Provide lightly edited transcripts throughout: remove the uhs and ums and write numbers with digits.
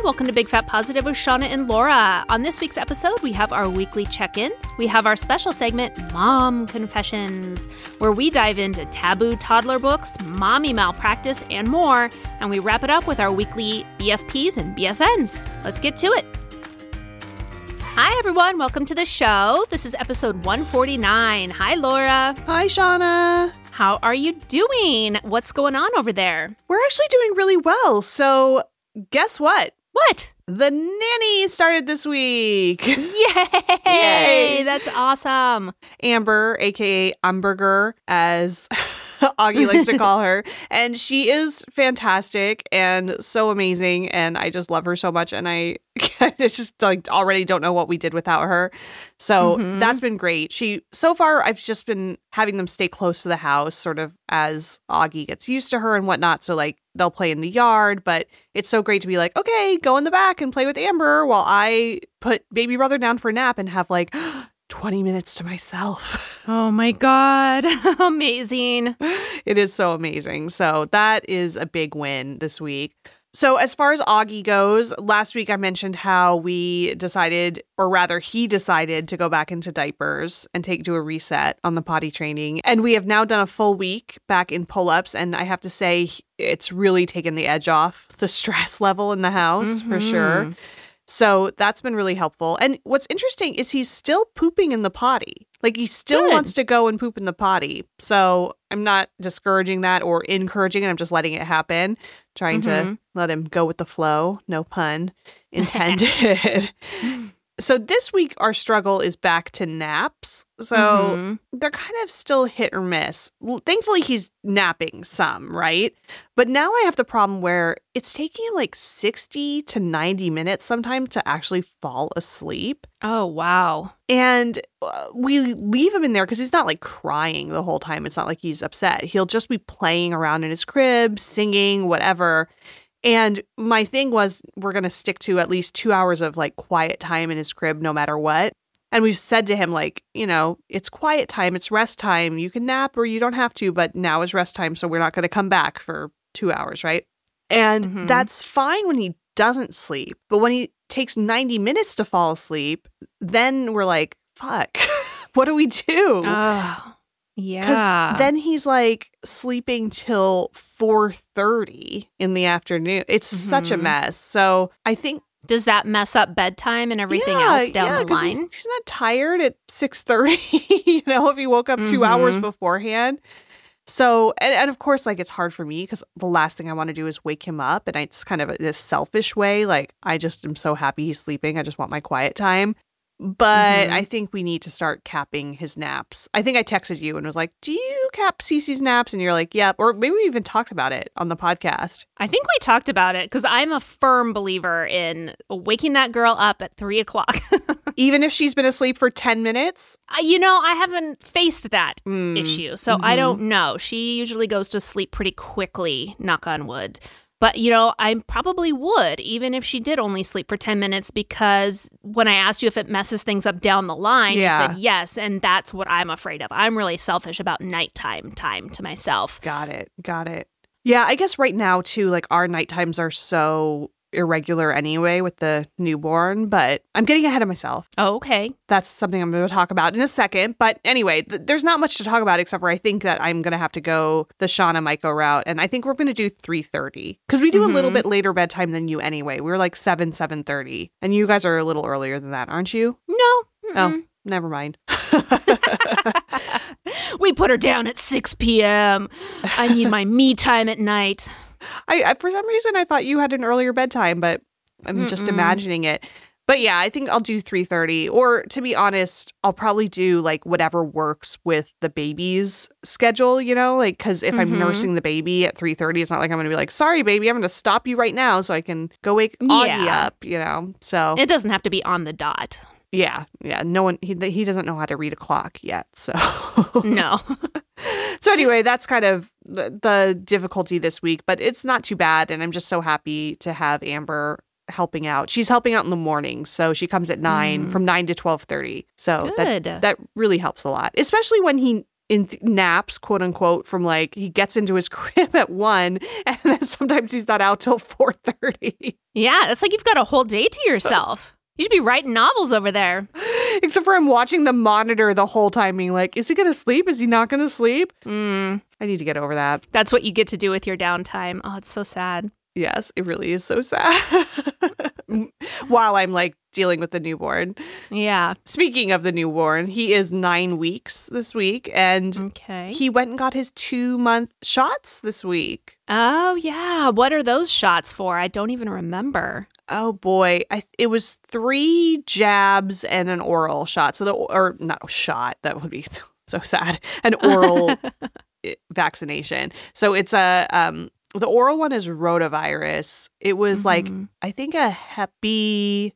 welcome to Big Fat Positive with Shauna and Laura. On this week's episode, we have our weekly check-ins. We have our special segment, Mom Confessions, where we dive into taboo toddler books, mommy malpractice, and more. And we wrap it up with our weekly BFPs and BFNs. Let's get to it. Hi, everyone. Welcome to the show. This is episode 149. Hi, Laura. Hi, Shauna. How are you doing? What's going on over there? We're actually doing really well. So guess what? What? The nanny started this week. Yay! That's awesome. Amber, a.k.a. Umberger, as Augie likes to call her. And she is fantastic and so amazing. And I just love her so much. And I just already don't know what we did without her. So that's been great. So far, I've just been having them stay close to the house sort of as Augie gets used to her and whatnot. So they'll play in the yard, but it's so great to be like, okay, go in the back and play with Amber while I put baby brother down for a nap and have 20 minutes to myself. Oh my God. Amazing. It is so amazing. So that is a big win this week. So as far as Augie goes, last week I mentioned how we decided, or rather he decided to go back into diapers and do a reset on the potty training. And we have now done a full week back in pull-ups. And I have to say, it's really taken the edge off the stress level in the house for sure. So that's been really helpful. And what's interesting is he's still pooping in the potty. He still wants to go and poop in the potty. So I'm not discouraging that or encouraging it. I'm just letting it happen, trying to let him go with the flow. No pun intended. So this week, our struggle is back to naps. So they're kind of still hit or miss. Thankfully, he's napping some, right? But now I have the problem where it's taking him 60 to 90 minutes sometimes to actually fall asleep. Oh, wow. And we leave him in there because he's not crying the whole time. It's not like he's upset. He'll just be playing around in his crib, singing, whatever. And my thing was, we're going to stick to at least 2 hours of quiet time in his crib, no matter what. And we've said to him, it's quiet time, it's rest time. You can nap or you don't have to, but now is rest time. So we're not going to come back for 2 hours, right? And that's fine when he doesn't sleep. But when he takes 90 minutes to fall asleep, then we're like, fuck, what do we do? Yeah. Because then he's sleeping till 4:30 in the afternoon. It's such a mess. So I think. Does that mess up bedtime and everything else down the line? He's not tired at 6:30, if he woke up 2 hours beforehand. So, and of course, it's hard for me because the last thing I want to do is wake him up. And it's kind of a selfish way. I just am so happy he's sleeping. I just want my quiet time. But I think we need to start capping his naps. I think I texted you and was like, do you cap Cece's naps? And you're like, yep. Or maybe we even talked about it on the podcast. I think we talked about it because I'm a firm believer in waking that girl up at 3 o'clock. Even if she's been asleep for 10 minutes? I haven't faced that issue. So I don't know. She usually goes to sleep pretty quickly, knock on wood. But, I probably would, even if she did only sleep for 10 minutes, because when I asked you if it messes things up down the line, you said yes. And that's what I'm afraid of. I'm really selfish about nighttime time to myself. Got it. Yeah, I guess right now, too, our night times are so irregular anyway with the newborn, but I'm getting ahead of myself. Oh, okay. That's something I'm going to talk about in a second. But anyway, there's not much to talk about except for I think that I'm going to have to go the Shauna Miko route. And I think we're going to do 3:30 because we do a little bit later bedtime than you anyway. We're 7:30. And you guys are a little earlier than that, aren't you? No. Oh, never mind. We put her down at 6 p.m. I need my me time at night. I for some reason I thought you had an earlier bedtime, but I'm just imagining it. But yeah, I think I'll do 3:30, or to be honest, I'll probably do whatever works with the baby's schedule, because if I'm nursing the baby at 3:30, it's not like I'm going to be sorry, baby, I'm going to stop you right now so I can go wake Augie up, so. It doesn't have to be on the dot. Yeah. No one, he doesn't know how to read a clock yet, so. No. So anyway, that's kind of the difficulty this week, but it's not too bad. And I'm just so happy to have Amber helping out. She's helping out in the morning. So she comes at 9, from 9 to 12:30. So that really helps a lot, especially when he in naps, quote unquote, from like he gets into his crib at 1 and then sometimes he's not out till 4:30. Yeah, it's like you've got a whole day to yourself. You should be writing novels over there. Except for I'm watching the monitor the whole time being like, is he going to sleep? Is he not going to sleep? I need to get over that. That's what you get to do with your downtime. Oh, it's so sad. Yes, it really is so sad. While I'm like dealing with the newborn. Yeah. Speaking of the newborn, he is 9 weeks this week and he went and got his 2-month shots this week. Oh, yeah. What are those shots for? I don't even remember. Oh, boy. It was 3 jabs and an oral shot. Or not a shot. That would be so sad. An oral vaccination. So it's the oral one is rotavirus. It was like, I think a Hep-B,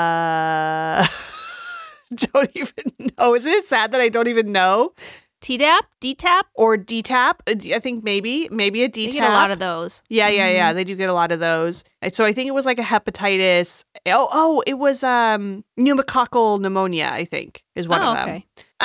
don't even know. Isn't it sad that I don't even know? Tdap? DTaP? Or DTaP? I think maybe a DTaP. They get a lot of those. Yeah. They do get a lot of those. So I think it was like a hepatitis. Oh, it was pneumococcal pneumonia, I think, is one of them.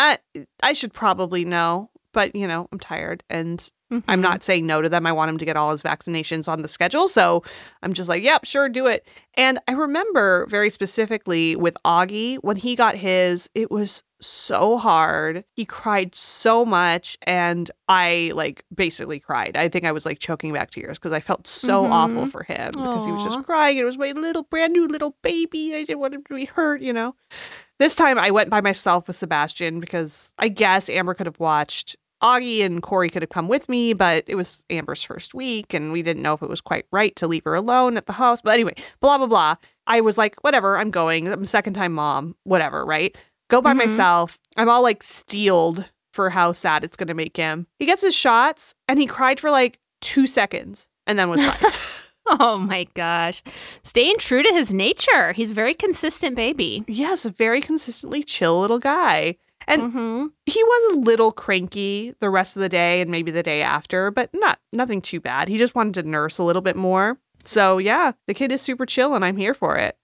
I should probably know, but, I'm tired and I'm not saying no to them. I want him to get all his vaccinations on the schedule. So I'm just like, yep, sure, do it. And I remember very specifically with Augie, when he got his, it was so hard. He cried so much. And I basically cried. I think I was choking back tears because I felt so awful for him because he was just crying. It was my brand new little baby. I didn't want him to be hurt, This time I went by myself with Sebastian because I guess Amber could have watched Augie and Corey could have come with me, but it was Amber's first week and we didn't know if it was quite right to leave her alone at the house. But anyway, blah, blah, blah. I was like, whatever, I'm going. I'm a second-time mom, whatever, right? Go by myself. I'm all steeled for how sad it's going to make him. He gets his shots and he cried for 2 seconds and then was fine. Oh my gosh. Staying true to his nature. He's a very consistent baby. Yes, a very consistently chill little guy. And he was a little cranky the rest of the day and maybe the day after, but nothing too bad. He just wanted to nurse a little bit more. So yeah, the kid is super chill and I'm here for it.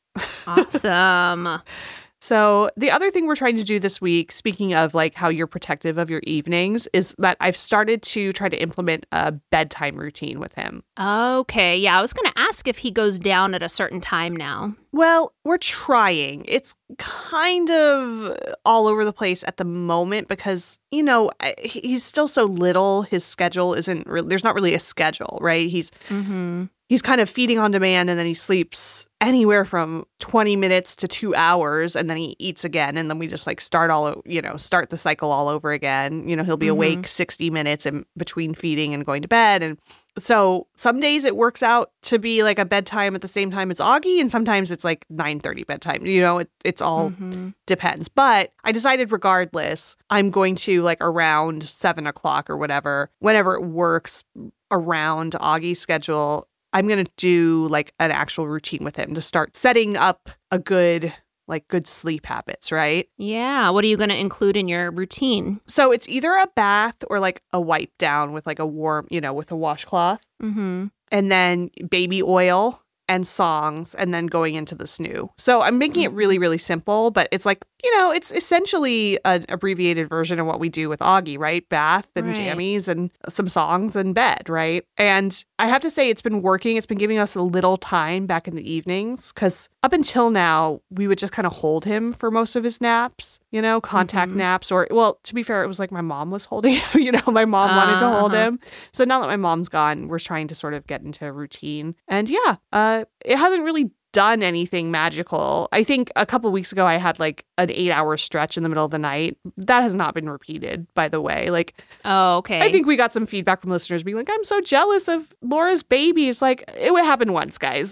Awesome. So the other thing we're trying to do this week, speaking of how you're protective of your evenings, is that I've started to try to implement a bedtime routine with him. Okay. Yeah, I was going to ask if he goes down at a certain time now. Well, we're trying. It's kind of all over the place at the moment because, he's still so little. His schedule there's not really a schedule, right? He's kind of feeding on demand and then he sleeps anywhere from 20 minutes to 2 hours and then he eats again. And then we just start the cycle all over again. He'll be awake 60 minutes in between feeding and going to bed. And so some days it works out to be a bedtime at the same time as Augie. And sometimes it's 9:30 bedtime. It's all depends. But I decided regardless, I'm going to around 7 o'clock or whenever it works around Augie's schedule, I'm going to do an actual routine with him to start setting up a good sleep habits, right? Yeah. What are you going to include in your routine? So it's either a bath or a wipe down with a warm, with a washcloth. And then baby oil and songs and then going into the snoo. So I'm making it really, really simple, but it's it's essentially an abbreviated version of what we do with Augie, right? Bath and jammies and some songs and bed, right? And I have to say it's been working. It's been giving us a little time back in the evenings because up until now, we would just kind of hold him for most of his naps, contact naps or, well, to be fair, it was my mom was holding him, my mom wanted to hold him. So now that my mom's gone, we're trying to sort of get into a routine. And yeah, it hasn't really done anything magical. I think a couple weeks ago I had an 8-hour stretch in the middle of the night. That has not been repeated, by the way. Oh, okay. I think we got some feedback from listeners being I'm so jealous of Laura's baby. It's it would happen once, guys.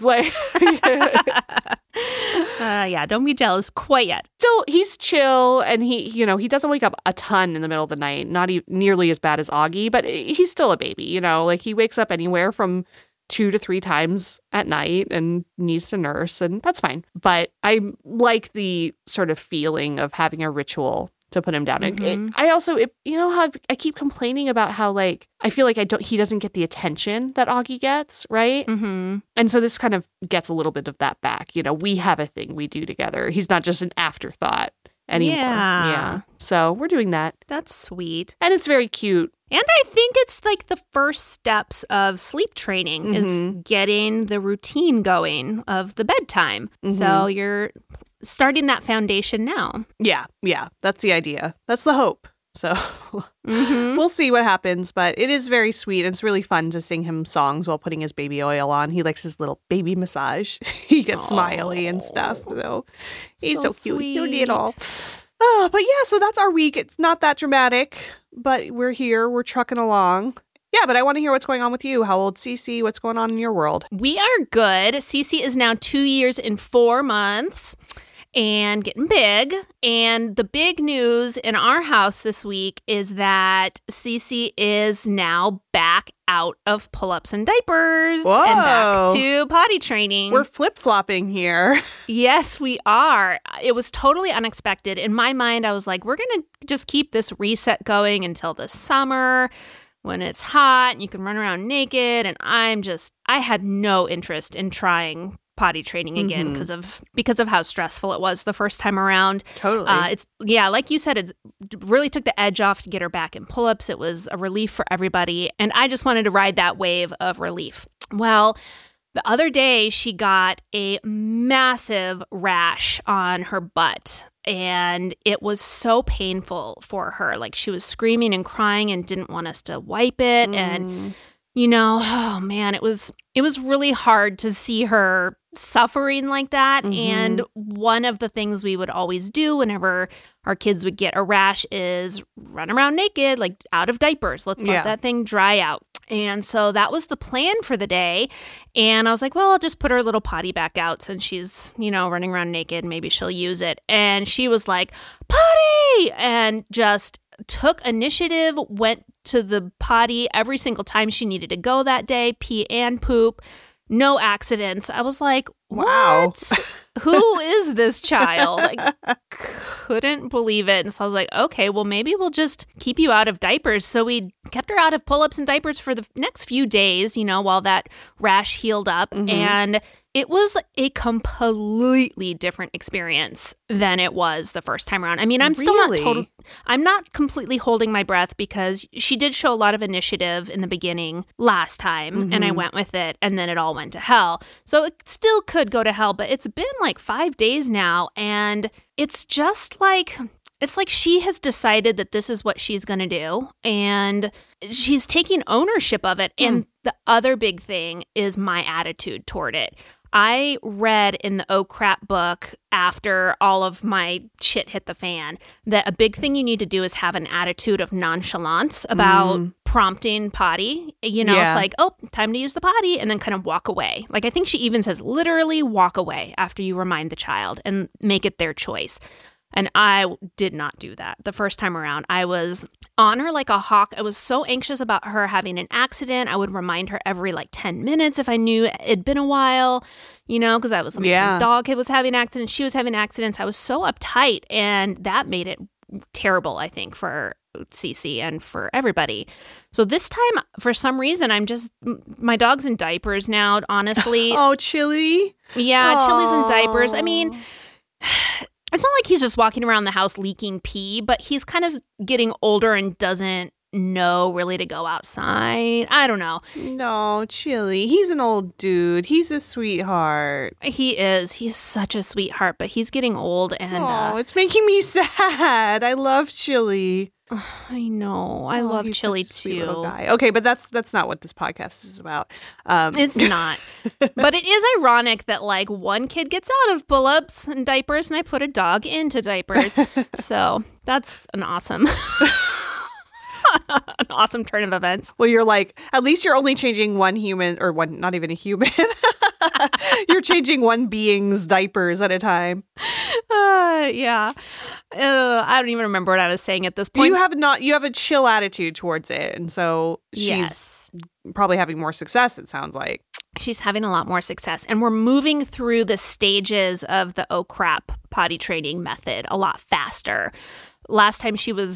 Yeah, don't be jealous quite yet. Still, he's chill and he doesn't wake up a ton in the middle of the night. Not nearly as bad as Augie, but he's still a baby, he wakes up anywhere from 2 to 3 times at night and needs to nurse, and that's fine. But I like the sort of feeling of having a ritual to put him down. I also, how I keep complaining about how I feel he doesn't get the attention that Augie gets, right? And so this kind of gets a little bit of that back. We have a thing we do together. He's not just an afterthought. anymore. Yeah. So we're doing that. That's sweet. And it's very cute. And I think it's like the first steps of sleep training is getting the routine going of the bedtime. So you're starting that foundation now. Yeah. That's the idea. That's the hope. So we'll see what happens, but it is very sweet. It's really fun to sing him songs while putting his baby oil on. He likes his little baby massage. He gets smiley and stuff. So he's so cute. Sweet. You need it all. But yeah, so that's our week. It's not that dramatic, but we're here. We're trucking along. Yeah, but I want to hear what's going on with you. How old Cece? What's going on in your world? We are good. Cece is now 2 years and 4 months. And getting big. And the big news in our house this week is that Cece is now back out of pull-ups and diapers Whoa. and back to potty training. We're flip-flopping here. Yes, we are. It was totally unexpected. In my mind, I was like, we're going to just keep this reset going until the summer when it's hot and you can run around naked. And I had no interest in trying potty training again because of how stressful it was the first time around. Totally. Like you said, it really took the edge off to get her back in pull-ups. It was a relief for everybody, and I just wanted to ride that wave of relief. Well, the other day she got a massive rash on her butt, and it was so painful for her. Like, she was screaming and crying and didn't want us to wipe it, and oh man, it was really hard to see her suffering like that. And one of the things we would always do whenever our kids would get a rash is run around naked, like out of diapers. Let's let that thing dry out. And so that was the plan for the day. And I was like, well, I'll just put her little potty back out since she's, running around naked. Maybe she'll use it. And she was like, potty! And just took initiative, went to the potty every single time she needed to go that day, pee and poop. No accidents. I was like, what? Wow. Who is this child? I couldn't believe it. And so I was like, okay, well, maybe we'll just keep you out of diapers. So we kept her out of pull-ups and diapers for the next few days, while that rash healed up. And it was a completely different experience than it was the first time around. I mean, I'm still I'm not completely holding my breath because she did show a lot of initiative in the beginning last time, and I went with it, and then it all went to hell. So it still could go to hell, but it's been like 5 days now, and it's just like... It's like she has decided that this is what she's going to do, and she's taking ownership of it. And the other big thing is my attitude toward it. I read in the Oh Crap book after all of my shit hit the fan that a big thing you need to do is have an attitude of nonchalance about prompting potty. It's like, oh, time to use the potty, and then kind of walk away. Like, I think she even says literally walk away after you remind the child and make it their choice. And I did not do that the first time around. I was on her like a hawk. I was so anxious about her having an accident. I would remind her every 10 minutes if I knew it'd been a while, because I was my dog was having accidents. She was having accidents. I was so uptight, and that made it terrible, I think, for Cece and for everybody. So this time, for some reason, my dog's in diapers now, honestly. Oh, Chili? Yeah, Aww. Chili's in diapers. I mean... It's not like he's just walking around the house leaking pee, but he's kind of getting older and doesn't know really to go outside. I don't know. No, Chili. He's an old dude. He's a sweetheart. He is. He's such a sweetheart, but he's getting old and... it's making me sad. I love Chili. I know. I love Chili too. Little guy. Okay, but that's not what this podcast is about. It's not. But it is ironic that one kid gets out of pull-ups and diapers, and I put a dog into diapers. So that's an awesome turn of events. Well, you're like, at least you're only changing one human, or one, not even a human. You're changing one being's diapers at a time. Yeah. I don't even remember what I was saying at this point. You have a chill attitude towards it. And so she's probably having more success, it sounds like. She's having a lot more success. And we're moving through the stages of the Oh Crap potty training method a lot faster. Last time she was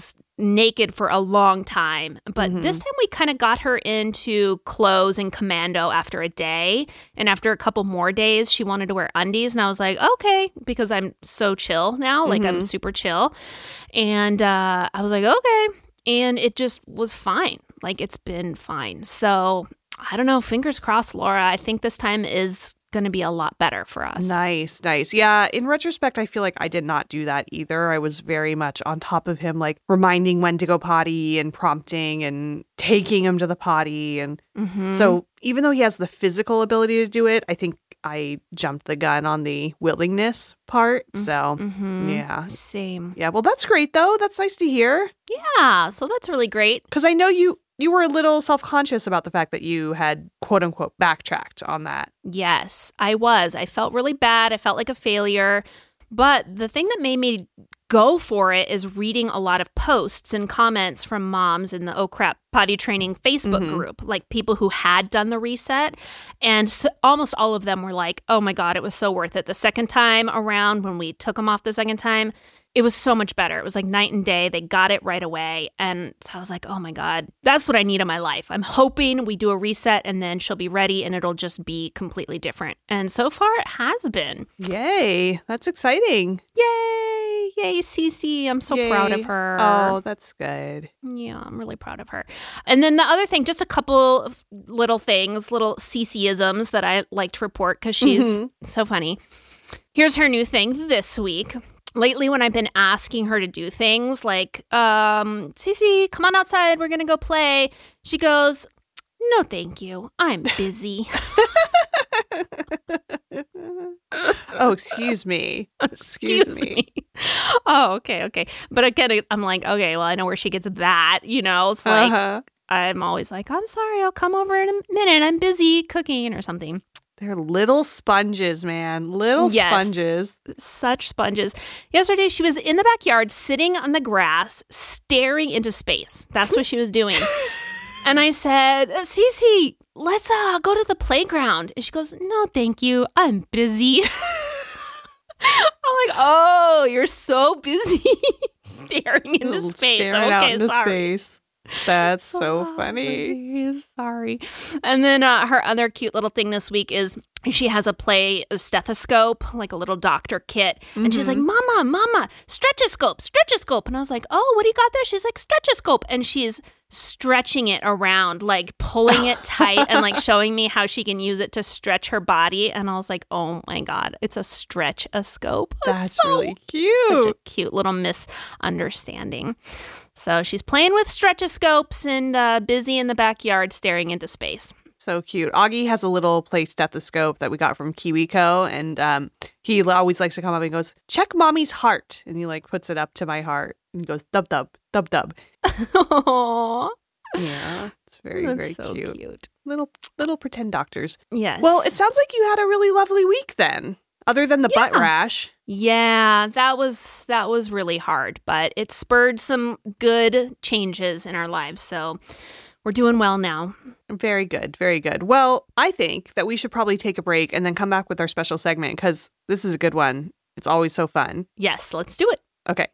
naked for a long time. But this time we kind of got her into clothes and commando after a day. And after a couple more days, she wanted to wear undies. And I was like, okay, because I'm so chill now. Like I'm super chill. And I was like, okay. And it just was fine. Like it's been fine. So I don't know. Fingers crossed, Laura. I think this time is going to be a lot better for us. Nice, nice. Yeah, in retrospect, I feel like I did not do that either. I was very much on top of him, like reminding when to go potty and prompting and taking him to the potty. And so even though he has the physical ability to do it, I think I jumped the gun on the willingness part. So, yeah. Same. Yeah, well, that's great, though. That's nice to hear. Yeah, so that's really great. Because I know you were a little self-conscious about the fact that you had, quote unquote, backtracked on that. Yes, I was. I felt really bad. I felt like a failure. But the thing that made me go for it is reading a lot of posts and comments from moms in the Oh Crap Potty Training Facebook group, like people who had done the reset. And so almost all of them were like, oh my God, it was so worth it. The second time around, when we took them off the second time, it was so much better. It was like night and day. They got it right away. And so I was like, oh my God, that's what I need in my life. I'm hoping we do a reset and then she'll be ready and it'll just be completely different. And so far it has been. Yay. That's exciting. Yay. Yay, Cece. I'm so proud of her. Oh, that's good. Yeah, I'm really proud of her. And then the other thing, just a couple of little things, little Cece-isms that I like to report because she's so funny. Here's her new thing this week. Lately, when I've been asking her to do things like, Cece, come on outside, we're going to go play. She goes, no, thank you. I'm busy. Oh, excuse me. Excuse me. Oh, okay. But again, I'm like, okay, well, I know where she gets that, you know? It's like, I'm always like, I'm sorry, I'll come over in a minute. I'm busy cooking or something. They're little sponges, man. Little sponges. Such sponges. Yesterday, she was in the backyard sitting on the grass, staring into space. That's what she was doing. And I said, Cece, let's go to the playground. And she goes, no, thank you. I'm busy. I'm like, oh, you're so busy staring into space. Staring out into space. That's so funny. Sorry. And then her other cute little thing this week is she has a stethoscope, like a little doctor kit. And she's like, Mama, stretchoscope. And I was like, oh, what do you got there? She's like, stretchoscope. And she's stretching it around, like pulling it tight and like showing me how she can use it to stretch her body. And I was like, oh my God, it's a stretch-oscope. That's so really cute. Such a cute little misunderstanding. So she's playing with stretchoscopes and busy in the backyard staring into space. So cute. Augie has a little play stethoscope that we got from KiwiCo, and he always likes to come up and goes, check mommy's heart. And he like puts it up to my heart and he goes, dub, dub, dub, dub. Aww. Yeah, it's very so cute. Little pretend doctors. Yes. Well, it sounds like you had a really lovely week then, other than the butt rash. Yeah, that was really hard, but it spurred some good changes in our lives. So we're doing well now. Very good. Very good. Well, I think that we should probably take a break and then come back with our special segment because this is a good one. It's always so fun. Yes, let's do it. Okay.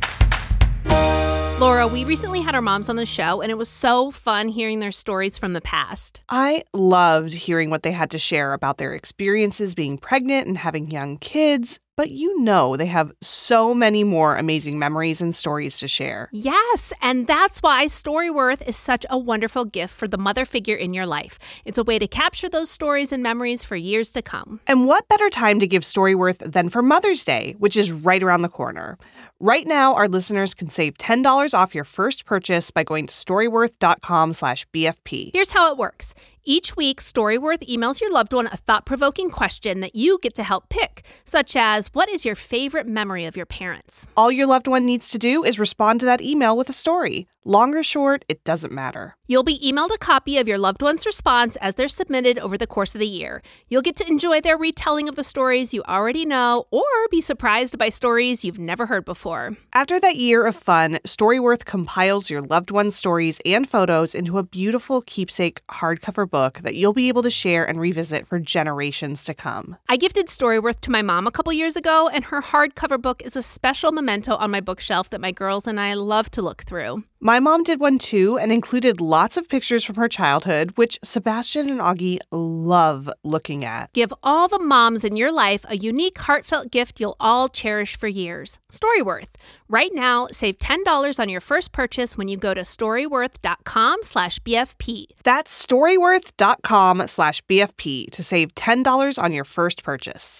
Laura, we recently had our moms on the show, and it was so fun hearing their stories from the past. I loved hearing what they had to share about their experiences being pregnant and having young kids. But you know they have so many more amazing memories and stories to share. Yes, and that's why Storyworth is such a wonderful gift for the mother figure in your life. It's a way to capture those stories and memories for years to come. And what better time to give Storyworth than for Mother's Day, which is right around the corner. Right now, our listeners can save $10 off your first purchase by going to storyworth.com/BFP. Here's how it works. Each week, Storyworth emails your loved one a thought-provoking question that you get to help pick, such as, what is your favorite memory of your parents? All your loved one needs to do is respond to that email with a story. Long or short, it doesn't matter. You'll be emailed a copy of your loved one's response as they're submitted over the course of the year. You'll get to enjoy their retelling of the stories you already know or be surprised by stories you've never heard before. After that year of fun, Storyworth compiles your loved one's stories and photos into a beautiful keepsake hardcover book that you'll be able to share and revisit for generations to come. I gifted Storyworth to my mom a couple years ago, and her hardcover book is a special memento on my bookshelf that my girls and I love to look through. My mom did one too and included lots of pictures from her childhood, which Sebastian and Augie love looking at. Give all the moms in your life a unique, heartfelt gift you'll all cherish for years. Storyworth. Right now, save $10 on your first purchase when you go to storyworth.com/BFP. That's storyworth.com/BFP to save $10 on your first purchase.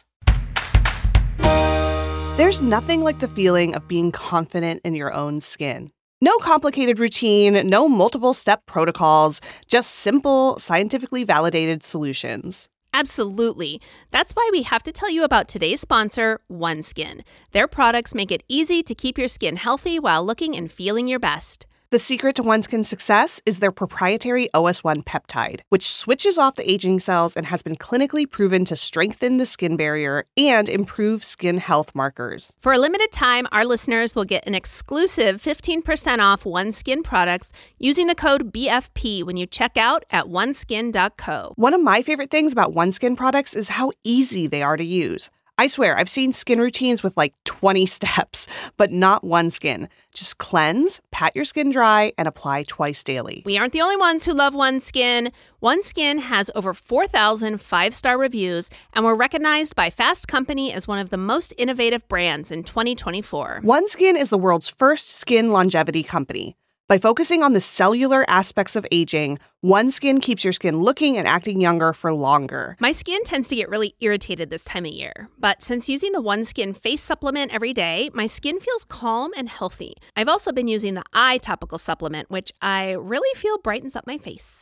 There's nothing like the feeling of being confident in your own skin. No complicated routine, no multiple-step protocols, just simple, scientifically validated solutions. Absolutely. That's why we have to tell you about today's sponsor, OneSkin. Their products make it easy to keep your skin healthy while looking and feeling your best. The secret to OneSkin's success is their proprietary OS1 peptide, which switches off the aging cells and has been clinically proven to strengthen the skin barrier and improve skin health markers. For a limited time, our listeners will get an exclusive 15% off OneSkin products using the code BFP when you check out at oneskin.co. One of my favorite things about OneSkin products is how easy they are to use. I swear, I've seen skin routines with like 20 steps, but not OneSkin. Just cleanse, pat your skin dry, and apply twice daily. We aren't the only ones who love OneSkin. OneSkin has over 4,000 five-star reviews, and we're recognized by Fast Company as one of the most innovative brands in 2024. OneSkin is the world's first skin longevity company. By focusing on the cellular aspects of aging, OneSkin keeps your skin looking and acting younger for longer. My skin tends to get really irritated this time of year, but since using the OneSkin face supplement every day, my skin feels calm and healthy. I've also been using the eye topical supplement, which I really feel brightens up my face.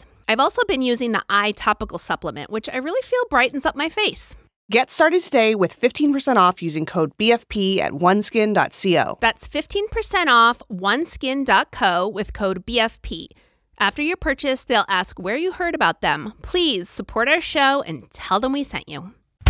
Get started today with 15% off using code BFP at oneskin.co. That's 15% off oneskin.co with code BFP. After your purchase, they'll ask where you heard about them. Please support our show and tell them we sent you.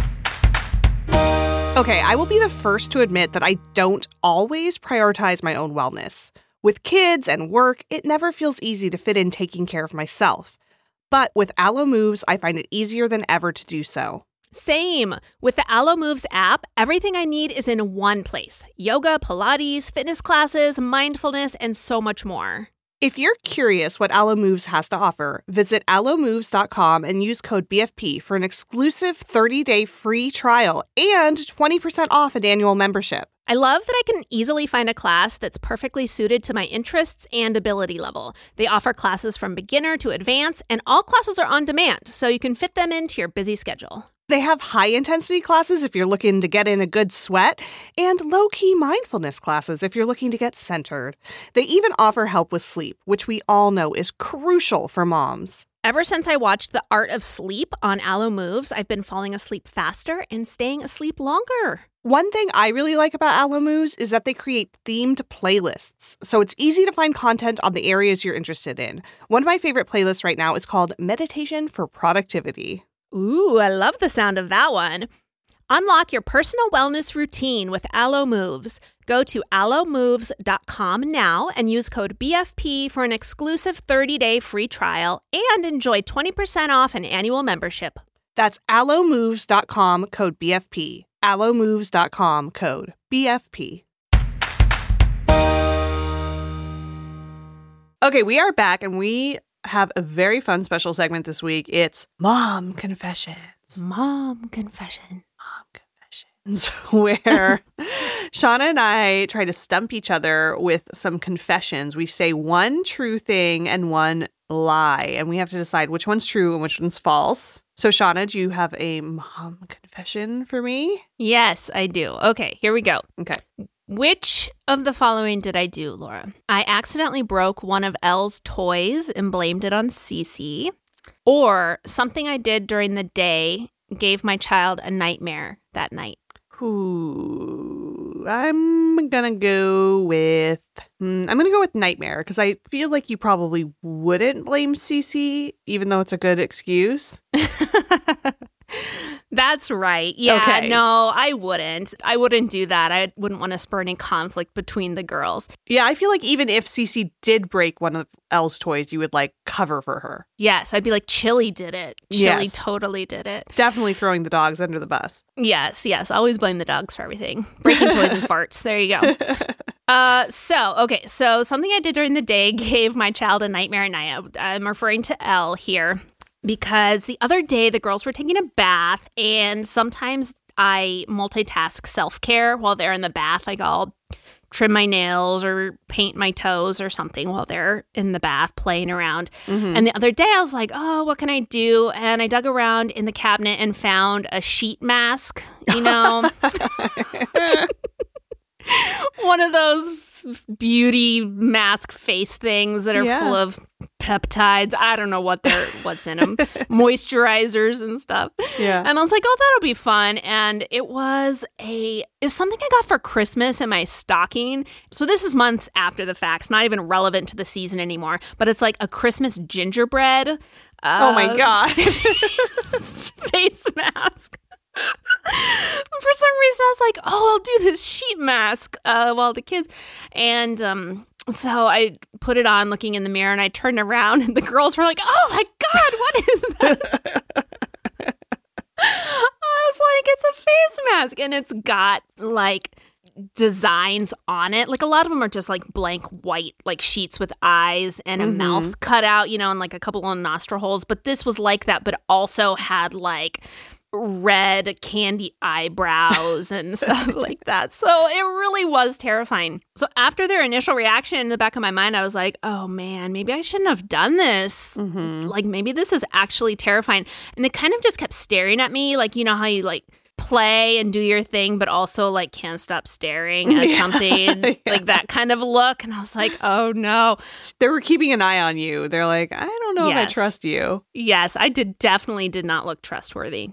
Okay, I will be the first to admit that I don't always prioritize my own wellness. With kids and work, it never feels easy to fit in taking care of myself. But with Alo Moves, I find it easier than ever to do so. Same. With the Alo Moves app, everything I need is in one place. Yoga, Pilates, fitness classes, mindfulness, and so much more. If you're curious what Alo Moves has to offer, visit alomoves.com and use code BFP for an exclusive 30-day free trial and 20% off an annual membership. I love that I can easily find a class that's perfectly suited to my interests and ability level. They offer classes from beginner to advanced, and all classes are on demand, so you can fit them into your busy schedule. They have high-intensity classes if you're looking to get in a good sweat, and low-key mindfulness classes if you're looking to get centered. They even offer help with sleep, which we all know is crucial for moms. Ever since I watched The Art of Sleep on Alo Moves, I've been falling asleep faster and staying asleep longer. One thing I really like about Alo Moves is that they create themed playlists, so it's easy to find content on the areas you're interested in. One of my favorite playlists right now is called Meditation for Productivity. Ooh, I love the sound of that one. Unlock your personal wellness routine with Alo Moves. Go to alomoves.com now and use code BFP for an exclusive 30-day free trial and enjoy 20% off an annual membership. That's alomoves.com, code BFP. alomoves.com, code BFP. Okay, we are back and we have a very fun special segment this week. It's Mom Confessions. Mom Confession. Where Shauna and I try to stump each other with some confessions. We say one true thing and one lie, and we have to decide which one's true and which one's false. So, Shauna, do you have a mom confession for me? Yes, I do. Okay, here we go. Okay. Which of the following did I do, Laura? I accidentally broke one of Elle's toys and blamed it on Cece. Or something I did during the day gave my child a nightmare that night. Ooh. I'm gonna go with Nightmare because I feel like you probably wouldn't blame Cece, even though it's a good excuse. That's right. Yeah, Okay. no, I wouldn't. I wouldn't do that. I wouldn't want to spur any conflict between the girls. Yeah, I feel like even if Cece did break one of Elle's toys, you would like cover for her. Yes, I'd be like, Chili did it. Chili Yes. totally did it. Definitely throwing the dogs under the bus. Yes, always blame the dogs for everything. Breaking toys and farts. There you go. So something I did during the day gave my child a nightmare at night. I'm referring to Elle here because the other day the girls were taking a bath, and sometimes I multitask self-care while they're in the bath. Like I'll trim my nails or paint my toes or something while they're in the bath playing around. Mm-hmm. And the other day I was like, oh, what can I do? And I dug around in the cabinet and found a sheet mask, you know. One of those beauty mask face things that are full of peptides. I don't know what's in them. Moisturizers and stuff. Yeah. And I was like, oh, that'll be fun. And it's something I got for Christmas in my stocking. So this is months after the fact. It's not even relevant to the season anymore. But it's like a Christmas gingerbread. Oh my God. Face mask. For some reason, I was like, oh, I'll do this sheet mask while the kids. And so I put it on looking in the mirror, and I turned around, and the girls were like, oh my God, what is that? I was like, it's a face mask. And it's got like designs on it. Like a lot of them are just like blank white, like sheets with eyes and a mouth cut out, you know, and like a couple of nostril holes. But this was like that, but also had like red candy eyebrows and stuff like that. So it really was terrifying. So after their initial reaction, in the back of my mind, I was like, oh man, maybe I shouldn't have done this. Like maybe this is actually terrifying. And they kind of just kept staring at me. Like, you know how you like play and do your thing, but also like can't stop staring at something, like that kind of look. And I was like, oh no. They were keeping an eye on you. They're like, I don't know if I trust you. Yes, I definitely did not look trustworthy.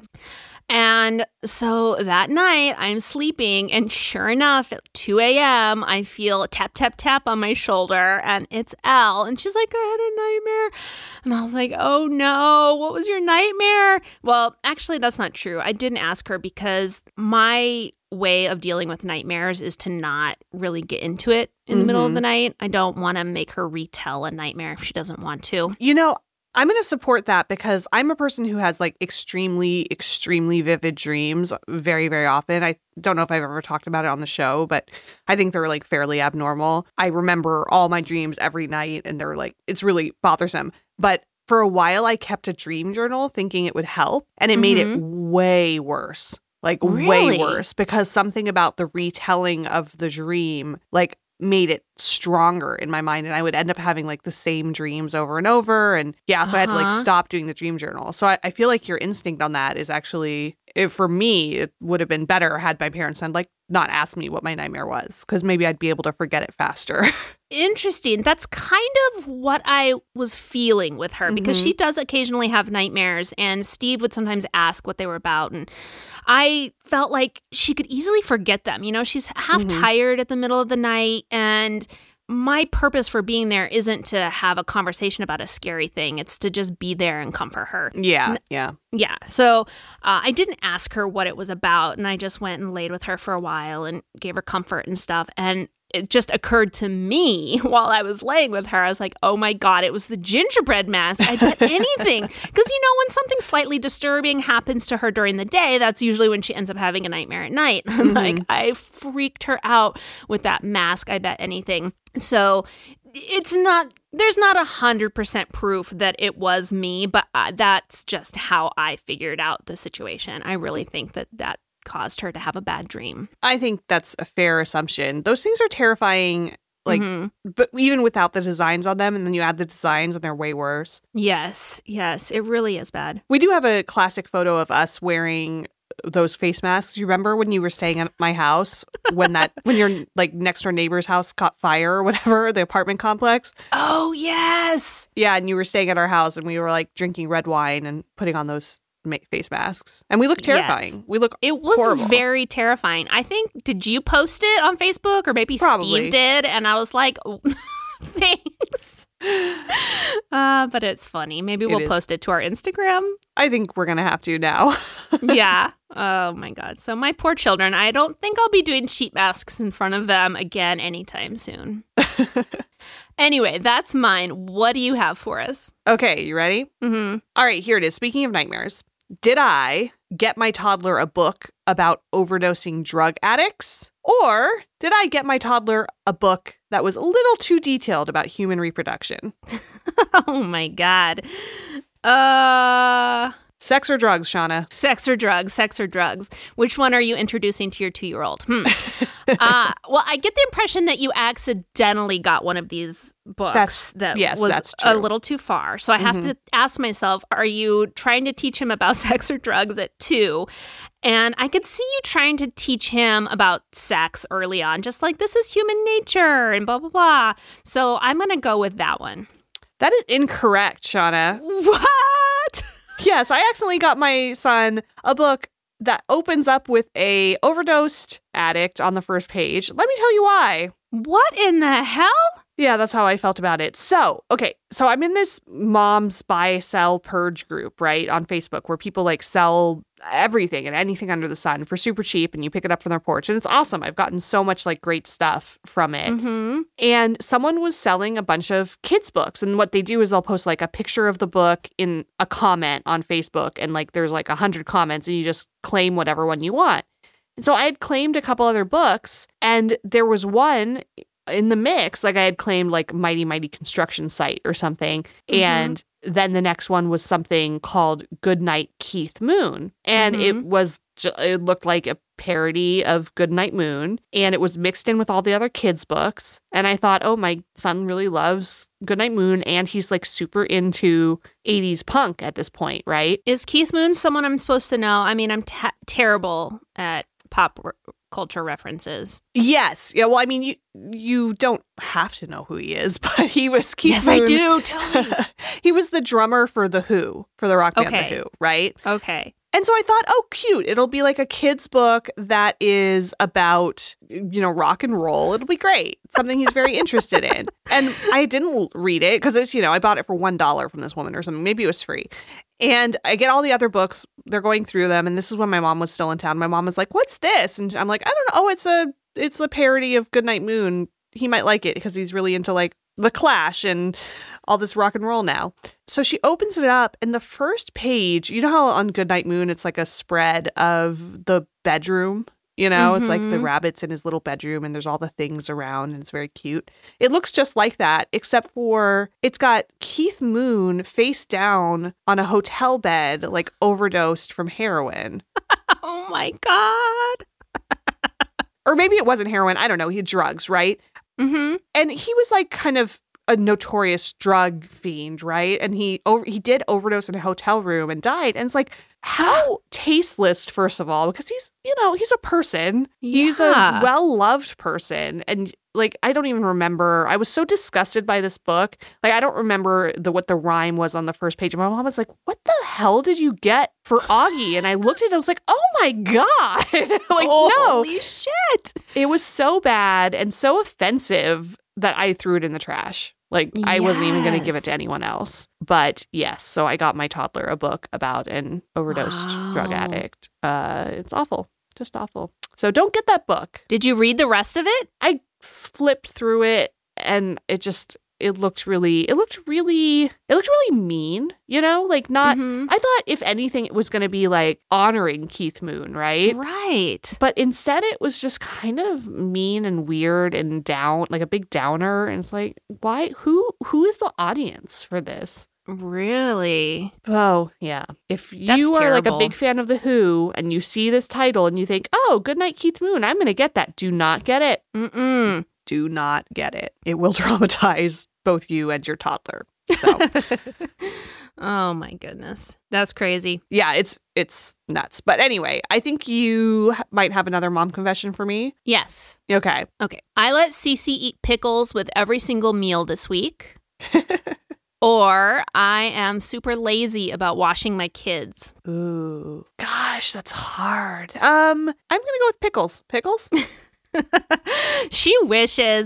And so that night I'm sleeping, and sure enough, at 2 a.m., I feel a tap, tap, tap on my shoulder, and it's Elle. And she's like, I had a nightmare. And I was like, oh no, what was your nightmare? Well, actually, that's not true. I didn't ask her because my way of dealing with nightmares is to not really get into it in the middle of the night. I don't want to make her retell a nightmare if she doesn't want to. You know, I'm going to support that because I'm a person who has like extremely, extremely vivid dreams very, very often. I don't know if I've ever talked about it on the show, but I think they're like fairly abnormal. I remember all my dreams every night, and they're like, it's really bothersome. But for a while, I kept a dream journal thinking it would help, and it made it way worse. Like way worse, because something about the retelling of the dream, like, made it stronger in my mind, and I would end up having like the same dreams over and over. And so I had to like stop doing the dream journal. So I feel like your instinct on that is actually, for me, it would have been better had my parents had like not asked me what my nightmare was, because maybe I'd be able to forget it faster. Interesting. That's kind of what I was feeling with her, because she does occasionally have nightmares, and Steve would sometimes ask what they were about, and I felt like she could easily forget them. You know, she's half tired at the middle of the night, and my purpose for being there isn't to have a conversation about a scary thing. It's to just be there and comfort her. Yeah. So I didn't ask her what it was about, and I just went and laid with her for a while and gave her comfort and stuff. And it just occurred to me while I was laying with her, I was like, oh my God, it was the gingerbread mask. I bet anything. Because, you know, when something slightly disturbing happens to her during the day, that's usually when she ends up having a nightmare at night. Like, I freaked her out with that mask. I bet anything. So there's not 100% proof that it was me, but that's just how I figured out the situation. I really think that caused her to have a bad dream. I think that's a fair assumption. Those things are terrifying, like, but even without the designs on them, and then you add the designs and they're way worse. Yes, it really is bad. We do have a classic photo of us wearing those face masks. You remember when you were staying at my house when your like next door neighbor's house caught fire or whatever, the apartment complex? Oh, yes. Yeah, and you were staying at our house, and we were like drinking red wine and putting on those face masks. And we look terrifying. Yes. We look It was horrible. very terrifying. I think, did you post it on Facebook or maybe Probably. Steve did? And I was like, oh, thanks. But it's funny. Maybe we'll post it to our Instagram. I think we're going to have to now. Yeah. Oh, my God. So my poor children, I don't think I'll be doing sheet masks in front of them again anytime soon. Anyway, that's mine. What do you have for us? Okay, you ready? Mm-hmm. All right, here it is. Speaking of nightmares, did I get my toddler a book about overdosing drug addicts? Or did I get my toddler a book that was a little too detailed about human reproduction? Oh, my God. Sex or drugs, Shauna? Sex or drugs, sex or drugs. Which one are you introducing to your 2-year-old? Well, I get the impression that you accidentally got one of these books that's was true. a little too far. So I have to ask myself, are you trying to teach him about sex or drugs at 2? And I could see you trying to teach him about sex early on, just like this is human nature and blah, blah, blah. So I'm going to go with that one. That is incorrect, Shauna. What? Yes, I accidentally got my son a book that opens up with a overdosed addict on the first page. Let me tell you why. What in the hell? Yeah, that's how I felt about it. So I'm in this mom's buy, sell, purge group, right, on Facebook where people like sell everything and anything under the sun for super cheap and you pick it up from their porch. And it's awesome. I've gotten so much like great stuff from it. Mm-hmm. And someone was selling a bunch of kids' books. And what they do is they'll post like a picture of the book in a comment on Facebook. And like there's like 100 comments and you just claim whatever one you want. And so I had claimed a couple other books and there was one in the mix, like I had claimed like Mighty Mighty Construction Site or something. And then the next one was something called Goodnight Keith Moon. And it looked like a parody of Goodnight Moon. And it was mixed in with all the other kids' books. And I thought, oh, my son really loves Goodnight Moon. And he's like super into 80s punk at this point, right? Is Keith Moon someone I'm supposed to know? I mean, I'm terrible at pop culture references. Yes. Yeah. Well, I mean, you don't have to know who he is, but he was Keith Yes, Moon. I do. Tell me. He was the drummer for The Who, for the rock band Okay. The Who, right? Okay. And so I thought, oh, cute. It'll be like a kid's book that is about, rock and roll. It'll be great. Something he's very interested in. And I didn't read it because it's, I bought it for $1 from this woman or something. Maybe it was free. And I get all the other books. They're going through them. And this is when my mom was still in town. My mom was like, what's this? And I'm like, I don't know. Oh, it's a parody of Goodnight Moon. He might like it because he's really into like The Clash and all this rock and roll now. So she opens it up and the first page, you know how on Goodnight Moon, it's like a spread of the bedroom, it's like the rabbit's in his little bedroom and there's all the things around and it's very cute. It looks just like that, except for it's got Keith Moon face down on a hotel bed, like overdosed from heroin. Oh my God. Or maybe it wasn't heroin. I don't know. He had drugs, right? Mm-hmm. And he was like kind of a notorious drug fiend, right? And he did overdose in a hotel room and died. And it's like, how tasteless, first of all, because he's a person. He's a well-loved person. And like, I don't even remember. I was so disgusted by this book. Like, I don't remember what the rhyme was on the first page. And my mom was like, what the hell did you get for Augie? And I looked at it, I was like, oh my God. Like, Holy shit. It was so bad and so offensive that I threw it in the trash. Like, I wasn't even going to give it to anyone else. But yes, so I got my toddler a book about an overdosed drug addict. It's awful. Just awful. So don't get that book. Did you read the rest of it? I flipped through it and it looked really mean, like not, I thought if anything, it was going to be like honoring Keith Moon, right? Right. But instead it was just kind of mean and weird and down, like a big downer. And it's like, why, who is the audience for this? Really? Oh, yeah. If That's you are like a terrible. big fan of The Who and you see this title and you think, oh, Goodnight Keith Moon, I'm going to get that. Do not get it. Mm-mm. Do not get it. It will traumatize both you and your toddler. So, Oh my goodness. That's crazy. yeah, it's nuts. But anyway, I think you might have another mom confession for me. Yes. Okay. Okay. I let Cece eat pickles with every single meal this week. Or I am super lazy about washing my kids. Ooh, gosh, that's hard. I'm gonna go with pickles. Pickles? She wishes.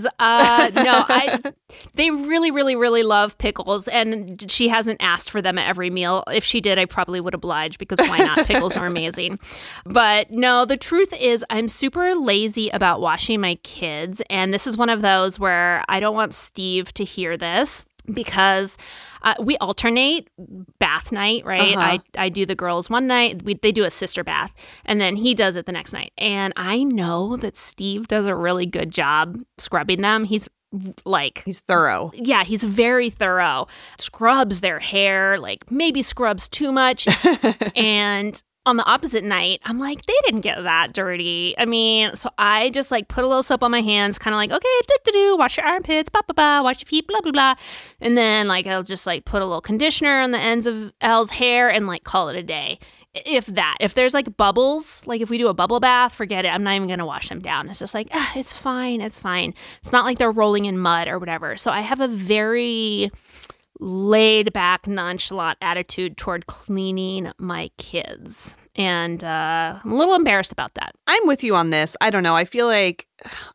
They really, really, really love pickles, and she hasn't asked for them at every meal. If she did, I probably would oblige, because why not? Pickles are amazing. But no, the truth is I'm super lazy about washing my kids, and this is one of those where I don't want Steve to hear this, because we alternate bath night, right? Uh-huh. I do the girls one night. They do a sister bath, and then he does it the next night. And I know that Steve does a really good job scrubbing them. He's thorough. Yeah, he's very thorough. Scrubs their hair, like maybe scrubs too much. And on the opposite night, I'm like, they didn't get that dirty. I mean, so I just like put a little soap on my hands, kind of like, okay, wash your armpits, wash your feet, blah, blah, blah. And then like, I'll just like put a little conditioner on the ends of Elle's hair and like call it a day. If that. If there's like bubbles, like if we do a bubble bath, forget it. I'm not even going to wash them down. It's just like, it's fine. It's fine. It's not like they're rolling in mud or whatever. So I have a very laid back, nonchalant attitude toward cleaning my kids. And I'm a little embarrassed about that. I'm with you on this. I don't know. I feel like,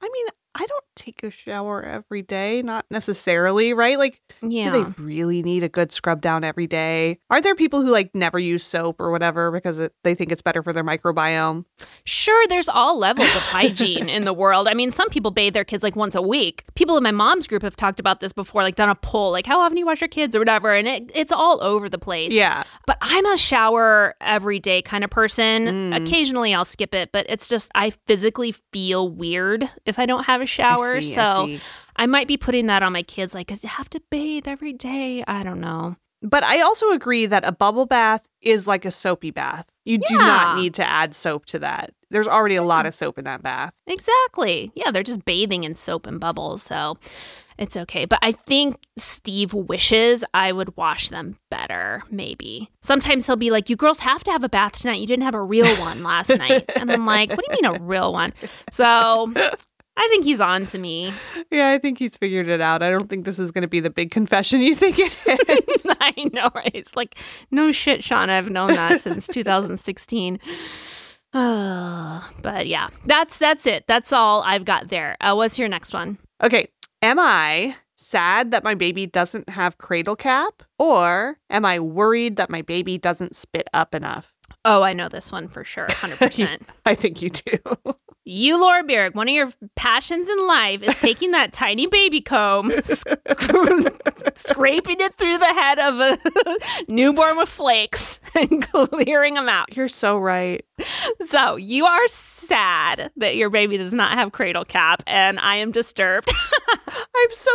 I don't take a shower every day, not necessarily, right? Like, Yeah. do they really need a good scrub down every day? Are there people who like never use soap or whatever because they think it's better for their microbiome? Sure, there's all levels of hygiene in the world. I mean, some people bathe their kids like once a week. People in my mom's group have talked about this before, like done a poll, like how often do you wash your kids or whatever, and it's all over the place. Yeah. But I'm a shower every day kind of person. Occasionally I'll skip it, but it's just I physically feel weird if I don't have a shower. So I might be putting that on my kids, like, 'cause you have to bathe every day. I don't know. But I also agree that a bubble bath is like a soapy bath. You do not need to add soap to that. There's already a lot of soap in that bath. Exactly. Yeah, they're just bathing in soap and bubbles, so it's okay. But I think Steve wishes I would wash them better, maybe. Sometimes he'll be like, you girls have to have a bath tonight. You didn't have a real one last night. And I'm like, what do you mean a real one? So I think he's on to me. Yeah, I think he's figured it out. I don't think this is going to be the big confession you think it is. I know, right? It's like, no shit, Shauna. I've known that since 2016. But yeah, that's it. That's all I've got there. What's your next one? Okay. Am I sad that my baby doesn't have cradle cap? Or am I worried that my baby doesn't spit up enough? Oh, I know this one for sure. 100%. I think you do. You, Laura Bierk, one of your passions in life is taking that tiny baby comb, scraping it through the head of a newborn with flakes and clearing them out. You're so right. So you are sad that your baby does not have cradle cap, and I am disturbed. I'm so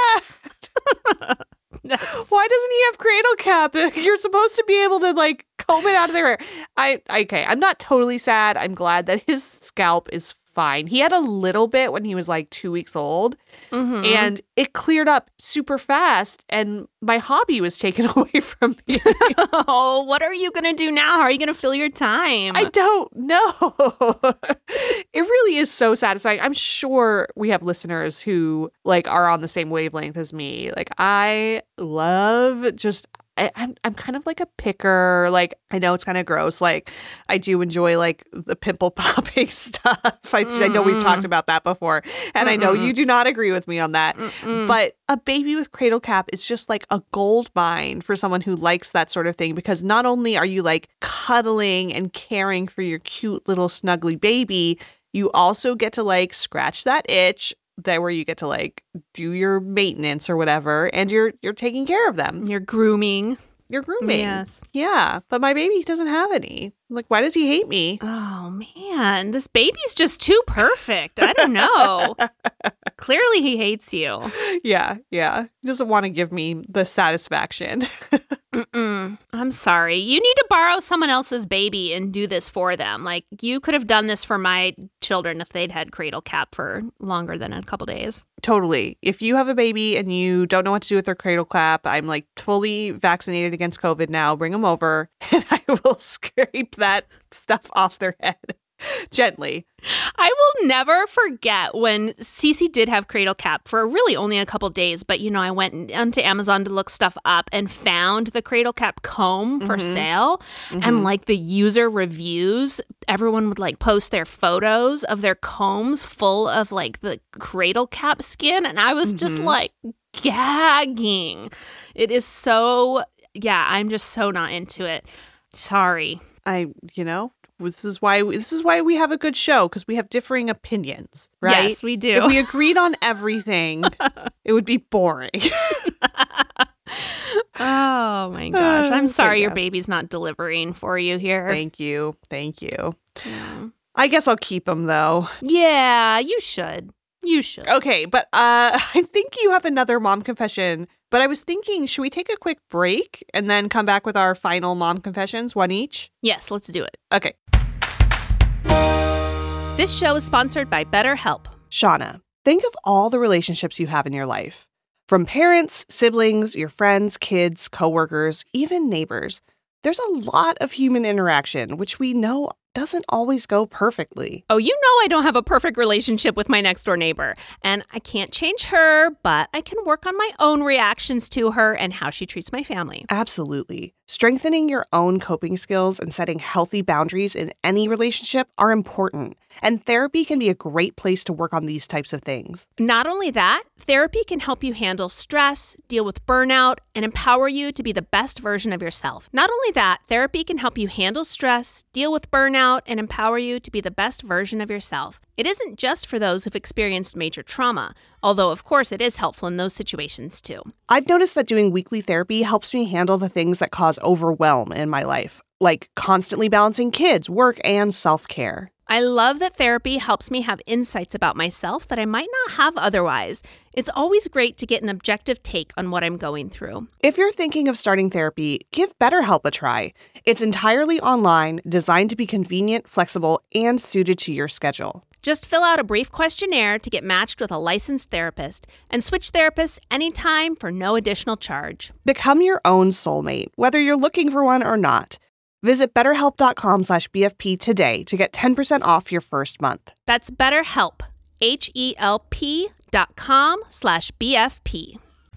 sad. Why doesn't he have cradle cap? You're supposed to be able to like comb it out of their hair. I'm not totally sad. I'm glad that his scalp is fine. He had a little bit when he was like 2 weeks old, and it cleared up super fast, and my hobby was taken away from me. Oh, what are you going to do now? How are you going to fill your time? I don't know. It really is so satisfying. I'm sure we have listeners who like are on the same wavelength as me. Like I love just I'm kind of like a picker. Like I know it's kind of gross. Like I do enjoy like the pimple popping stuff. I know we've talked about that before, and I know you do not agree with me on that. But a baby with cradle cap is just like a gold mine for someone who likes that sort of thing, because not only are you like cuddling and caring for your cute little snuggly baby, you also get to like scratch that itch that where you get to like do your maintenance or whatever, and you're taking care of them. You're grooming. You're grooming. Yes. Yeah. But my baby doesn't have any. Like, why does he hate me? Oh, man. This baby's just too perfect. I don't know. Clearly he hates you. Yeah. Yeah. He doesn't want to give me the satisfaction. I'm sorry. You need to borrow someone else's baby and do this for them. Like, you could have done this for my children if they'd had cradle cap for longer than a couple days. Totally. If you have a baby and you don't know what to do with their cradle cap, I'm like fully vaccinated against COVID now. Bring them over and I will scrape that stuff off their head. Gently. I will never forget when Cece did have Cradle Cap for really only a couple days, but I went onto Amazon to look stuff up and found the Cradle Cap comb for sale. And like the user reviews, everyone would like post their photos of their combs full of like the Cradle Cap skin. And I was just like gagging. It is so, I'm just so not into it. Sorry. This is why we have a good show, because we have differing opinions, right? Yes, we do. If we agreed on everything, it would be boring. Oh my gosh. I'm sorry your baby's not delivering for you here. Thank you. Yeah. I guess I'll keep him though. Yeah, you should. Okay, but I think you have another mom confession. But I was thinking, should we take a quick break and then come back with our final mom confessions, one each? Yes, let's do it. Okay. This show is sponsored by BetterHelp. Shauna, think of all the relationships you have in your life. From parents, siblings, your friends, kids, coworkers, even neighbors. There's a lot of human interaction, which we know doesn't always go perfectly. Oh, I don't have a perfect relationship with my next door neighbor, and I can't change her, but I can work on my own reactions to her and how she treats my family. Absolutely. Strengthening your own coping skills and setting healthy boundaries in any relationship are important, and therapy can be a great place to work on these types of things. Not only that, therapy can help you handle stress, deal with burnout, and empower you to be the best version of yourself. Not only that, therapy can help you handle stress, deal with burnout, and empower you to be the best version of yourself. It isn't just for those who've experienced major trauma, although of course it is helpful in those situations too. I've noticed that doing weekly therapy helps me handle the things that cause overwhelm in my life, like constantly balancing kids, work, and self-care. I love that therapy helps me have insights about myself that I might not have otherwise. It's always great to get an objective take on what I'm going through. If you're thinking of starting therapy, give BetterHelp a try. It's entirely online, designed to be convenient, flexible, and suited to your schedule. Just fill out a brief questionnaire to get matched with a licensed therapist and switch therapists anytime for no additional charge. Become your own soulmate, whether you're looking for one or not. Visit BetterHelp.com/BFP today to get 10% off your first month. That's BetterHelp, HELP.com/BFP.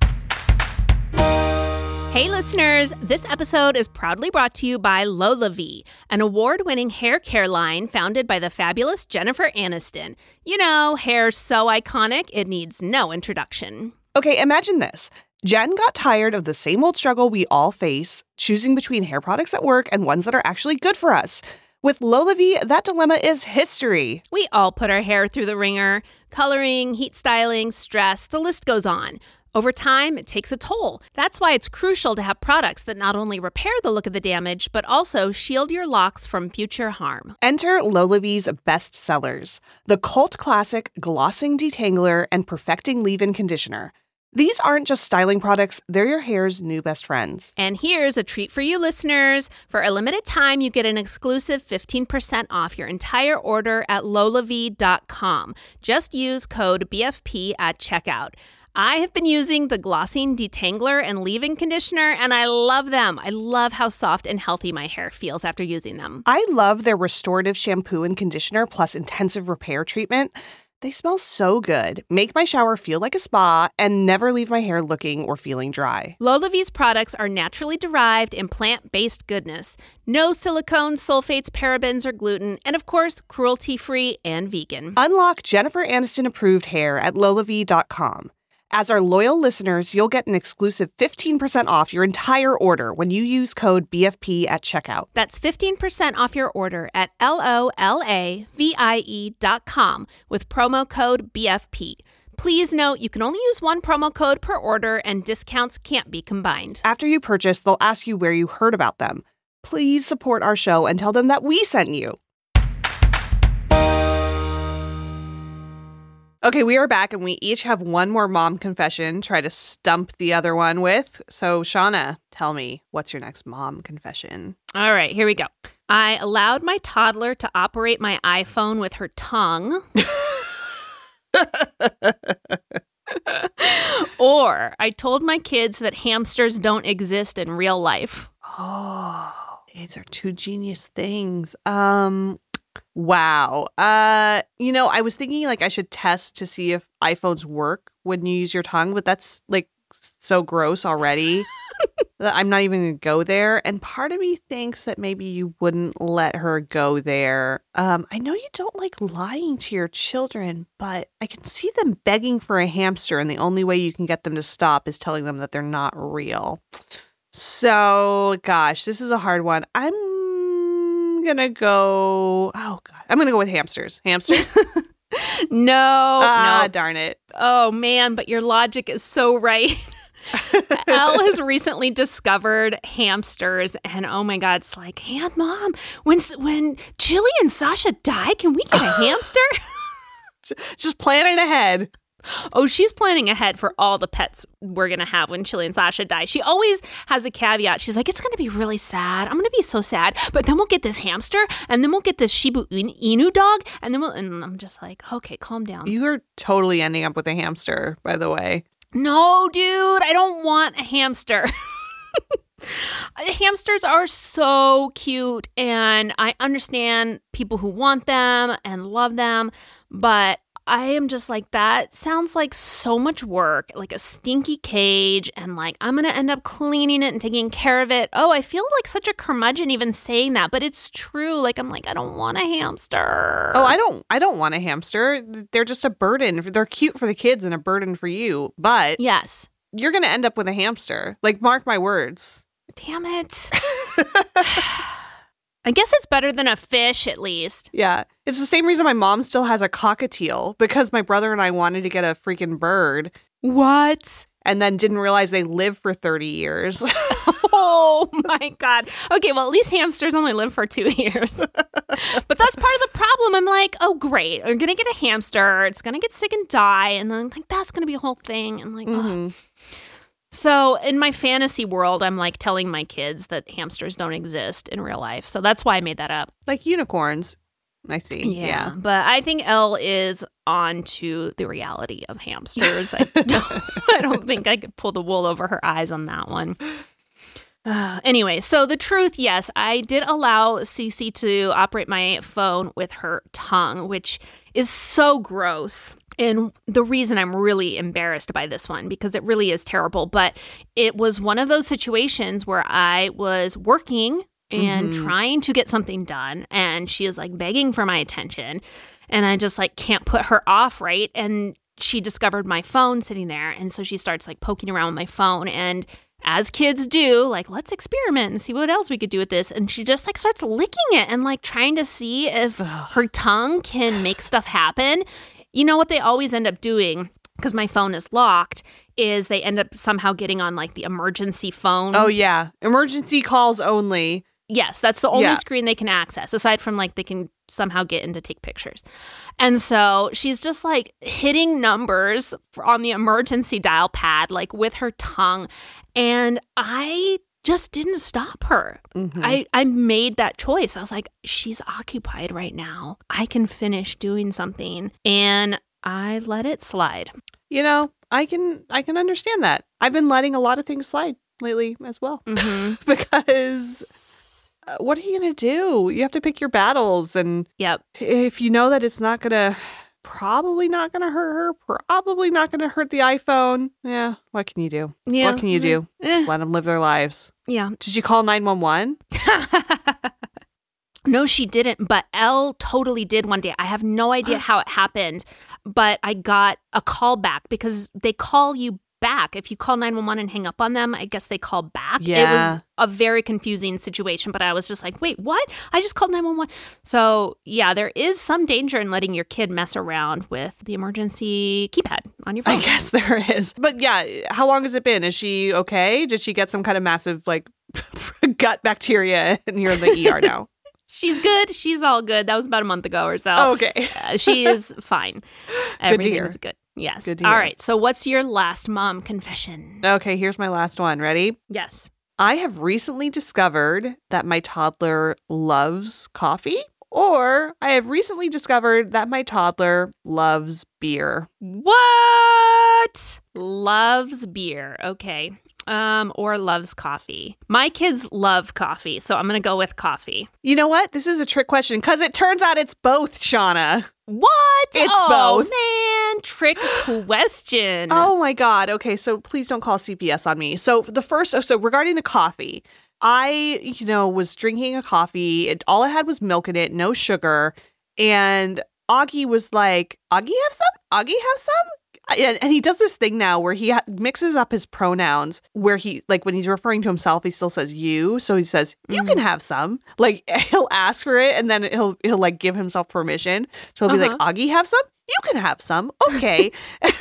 Hey listeners, this episode is proudly brought to you by LolaVie, an award-winning hair care line founded by the fabulous Jennifer Aniston. Hair so iconic, it needs no introduction. Okay, imagine this. Jen got tired of the same old struggle we all face, choosing between hair products at work and ones that are actually good for us. With LolaVie, that dilemma is history. We all put our hair through the ringer. Coloring, heat styling, stress, the list goes on. Over time, it takes a toll. That's why it's crucial to have products that not only repair the look of the damage, but also shield your locks from future harm. Enter LolaVie's best sellers, the cult classic Glossing Detangler and Perfecting Leave-In Conditioner. These aren't just styling products, they're your hair's new best friends. And here's a treat for you listeners. For a limited time, you get an exclusive 15% off your entire order at LolaVie.com. Just use code BFP at checkout. I have been using the Glossing Detangler and Leave-In Conditioner, and I love them. I love how soft and healthy my hair feels after using them. I love their restorative shampoo and conditioner plus intensive repair treatment. They smell so good, make my shower feel like a spa, and never leave my hair looking or feeling dry. LolaVie's products are naturally derived and plant-based goodness. No silicones, sulfates, parabens, or gluten, and of course, cruelty-free and vegan. Unlock Jennifer Aniston-approved hair at LolaVie.com. As our loyal listeners, you'll get an exclusive 15% off your entire order when you use code BFP at checkout. That's 15% off your order at LOLAVIE.com with promo code BFP. Please note you can only use one promo code per order and discounts can't be combined. After you purchase, they'll ask you where you heard about them. Please support our show and tell them that we sent you. Okay, we are back and we each have one more mom confession, try to stump the other one with. So, Shauna, tell me, what's your next mom confession? All right, here we go. I allowed my toddler to operate my iPhone with her tongue. Or I told my kids that hamsters don't exist in real life. Oh, these are two genius things. Wow. I was thinking like I should test to see if iPhones work when you use your tongue, but that's like so gross already that I'm not even going to go there. And part of me thinks that maybe you wouldn't let her go there. I know you don't like lying to your children, but I can see them begging for a hamster, and the only way you can get them to stop is telling them that they're not real. So, gosh, this is a hard one. I'm going to go, oh God, I'm going to go with hamsters. Hamsters? No. Darn it. Oh, man, but your logic is so right. Elle has recently discovered hamsters, and oh my God, it's like, hey, Mom, when Chili and Sasha die, can we get a hamster? Just planning ahead. Oh, she's planning ahead for all the pets we're going to have when Chili and Sasha die. She always has a caveat. She's like, it's going to be really sad. I'm going to be so sad. But then we'll get this hamster, and then we'll get this Shiba Inu dog, and I'm just like, okay, calm down. You are totally ending up with a hamster, by the way. No, dude, I don't want a hamster. Hamsters are so cute, and I understand people who want them and love them, but I am just like, that sounds like so much work, like a stinky cage, and like I'm going to end up cleaning it and taking care of it. Oh, I feel like such a curmudgeon even saying that, but it's true. Like, I'm like, I don't want a hamster. Oh, I don't want a hamster. They're just a burden. They're cute for the kids and a burden for you, but yes, you're going to end up with a hamster. Like, mark my words. Damn it. I guess it's better than a fish, at least. Yeah. It's the same reason my mom still has a cockatiel, because my brother and I wanted to get a freaking bird. What? And then didn't realize they live for 30 years. Oh, my God. Okay, well, at least hamsters only live for 2 years. But that's part of the problem. I'm like, oh, great. I'm going to get a hamster. It's going to get sick and die. And then like that's going to be a whole thing. And like, oh. So in my fantasy world, I'm like telling my kids that hamsters don't exist in real life. So that's why I made that up. Like unicorns. I see. Yeah. But I think Elle is on to the reality of hamsters. I don't think I could pull the wool over her eyes on that one. Anyway, so the truth, yes, I did allow Cece to operate my phone with her tongue, which is so gross. And the reason I'm really embarrassed by this one, because it really is terrible, but it was one of those situations where I was working and trying to get something done, and she is like begging for my attention, and I just like can't put her off, right? And she discovered my phone sitting there, and so she starts like poking around with my phone, and as kids do, like, let's experiment and see what else we could do with this. And she just like starts licking it and like trying to see if her tongue can make stuff happen. You know what they always end up doing, because my phone is locked, is they end up somehow getting on like the emergency phone. Oh, yeah. Emergency calls only. Yes, that's the only screen they can access, aside from like they can somehow get in to take pictures. And so she's just like hitting numbers on the emergency dial pad, like with her tongue. And I just didn't stop her. I made that choice. I was like, she's occupied right now. I can finish doing something. And I let it slide. You know, I can understand that. I've been letting a lot of things slide lately as well. Because what are you going to do? You have to pick your battles. And if you know that it's probably not going to hurt her, probably not going to hurt the iPhone. Yeah. What can you do? Yeah. What can you do? Just let them live their lives. Yeah. Did you call 911? No, she didn't. But Elle totally did one day. I have no idea how it happened, but I got a call back, because they call you back. If you call 911 and hang up on them, I guess they call back. Yeah. It was a very confusing situation, but I was just like, wait, what? I just called 911. So yeah, there is some danger in letting your kid mess around with the emergency keypad on your phone. I guess there is. But yeah, how long has it been? Is she okay? Did she get some kind of massive like gut bacteria and you're in the ER now? She's good. She's all good. That was about a month ago or so. Oh, okay. She is fine. Everything is good. Yes. Good to all hear. right. So what's your last mom confession? Okay, here's my last one. Ready? Yes. I have recently discovered that my toddler loves coffee, or I have recently discovered that my toddler loves beer. What? Loves beer. Okay. Or loves coffee. My kids love coffee, so I'm going to go with coffee. You know what? This is a trick question because it turns out it's both, Shauna. What? It's both. Man, trick question. Oh my God. Okay, so please don't call CPS on me. So regarding the coffee, I, was drinking a coffee. All it had was milk in it, no sugar. And Augie was like, Augie have some? Augie have some? And he does this thing now where he mixes up his pronouns where he, like, when he's referring to himself, he still says you. So he says, you can have some. Like, he'll ask for it and then he'll like give himself permission. So he'll be like, Augie have some? You can have some. Okay. And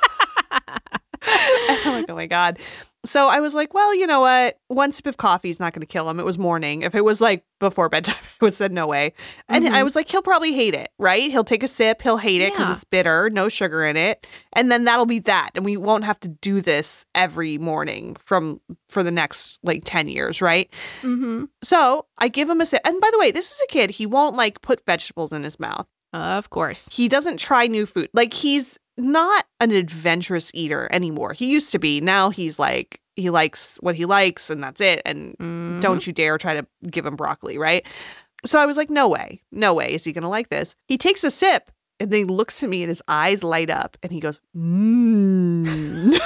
I'm like, oh my God. So I was like, well, you know what? One sip of coffee is not going to kill him. It was morning. If it was like before bedtime, I would have said no way. And I was like, he'll probably hate it, right? He'll take a sip. He'll hate it because it's bitter, no sugar in it. And then that'll be that. And we won't have to do this every morning for the next like 10 years, right? Mm-hmm. So I give him a sip. And by the way, this is a kid. He won't like put vegetables in his mouth. Of course. He doesn't try new food. Like he's not an adventurous eater anymore. He used to be. Now he's like, he likes what he likes and that's it. And don't you dare try to give him broccoli, right? So I was like, no way is he going to like this. He takes a sip and then he looks at me and his eyes light up and he goes, And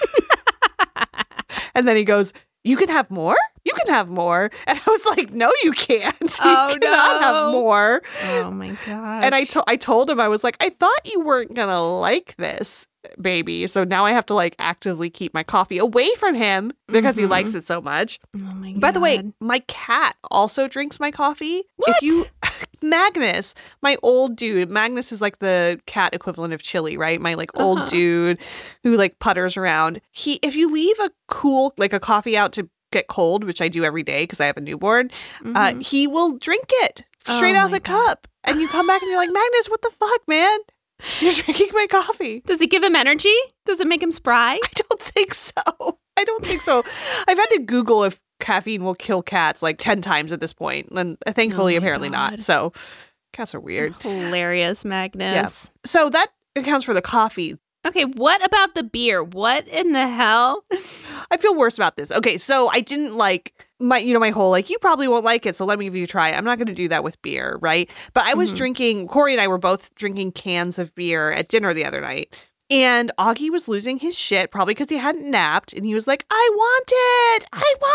then he goes, you can have more? You can have more. And I was like, no, you can't. You cannot have more. Oh, my gosh. And I told him, I was like, I thought you weren't going to like this, baby. So now I have to like actively keep my coffee away from him because he likes it so much. Oh, my God. By the way, my cat also drinks my coffee. What? Magnus, my old dude. Magnus is like the cat equivalent of Chili, right? My like old dude who like putters around. If you leave a coffee out to get cold, which I do every day because I have a newborn, he will drink it straight out of the cup. And you come back and you're like, Magnus, what the fuck, man? You're drinking my coffee. Does it give him energy? Does it make him spry? I don't think so. I've had to Google if caffeine will kill cats like 10 times at this point. And thankfully, apparently not. So cats are weird. Hilarious, Magnus. Yeah. So that accounts for the coffee. Okay, what about the beer? What in the hell? I feel worse about this. Okay, so I didn't like my whole like, you probably won't like it, so let me give you a try. I'm not going to do that with beer, right? But I was drinking, Corey and I were both drinking cans of beer at dinner the other night. And Augie was losing his shit, probably because he hadn't napped. And he was like, I want it.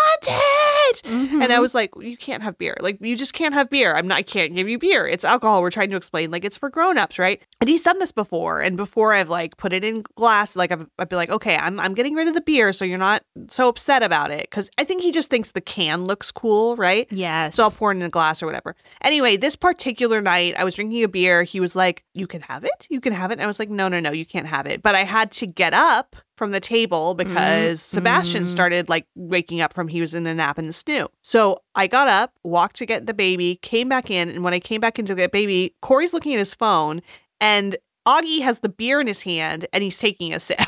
And I was like, you can't have beer. Like, you just can't have beer. I can't give you beer. It's alcohol. We're trying to explain, like, it's for grownups, right? And he's done this before. And before I've, like, put it in glass, like, I'd be like, okay, I'm getting rid of the beer so you're not so upset about it. Because I think he just thinks the can looks cool, right? Yes. So I'll pour it in a glass or whatever. Anyway, this particular night, I was drinking a beer. He was like, you can have it? You can have it? And I was like, no, you can't have it. But I had to get up from the table because Sebastian started like waking up from he was in a nap and a snoo. So I got up, walked to get the baby, came back in. And when I came back into the baby, Corey's looking at his phone and Augie has the beer in his hand and he's taking a sip.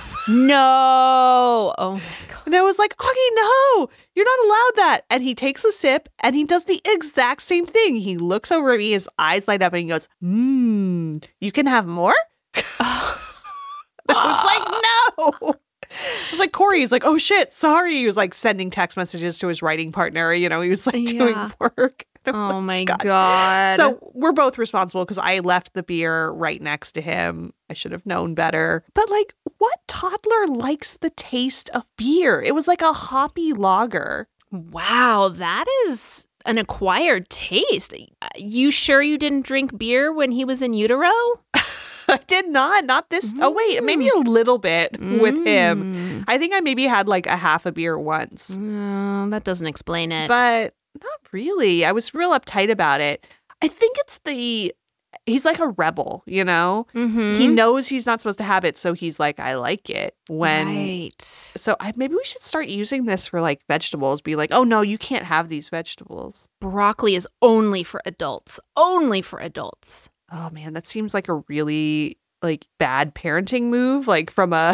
No. Oh my God. And I was like, Augie, no, you're not allowed that. And he takes a sip and he does the exact same thing. He looks over at me, his eyes light up and he goes, you can have more? I was like, no. I was like, Corey, he's like, oh shit, sorry. He was like sending text messages to his writing partner. He was like doing work. Oh my God. So we're both responsible because I left the beer right next to him. I should have known better. But like, what toddler likes the taste of beer? It was like a hoppy lager. Wow, that is an acquired taste. You sure you didn't drink beer when he was in utero? I did not this. Oh, wait, maybe a little bit with him. I think I maybe had like a half a beer once. That doesn't explain it. But not really. I was real uptight about it. I think it's he's like a rebel, He knows he's not supposed to have it. So he's like, I like it. Right. So maybe we should start using this for like vegetables. Be like, oh no, you can't have these vegetables. Broccoli is only for adults. Only for adults. Oh man, that seems like a really like bad parenting move, like from a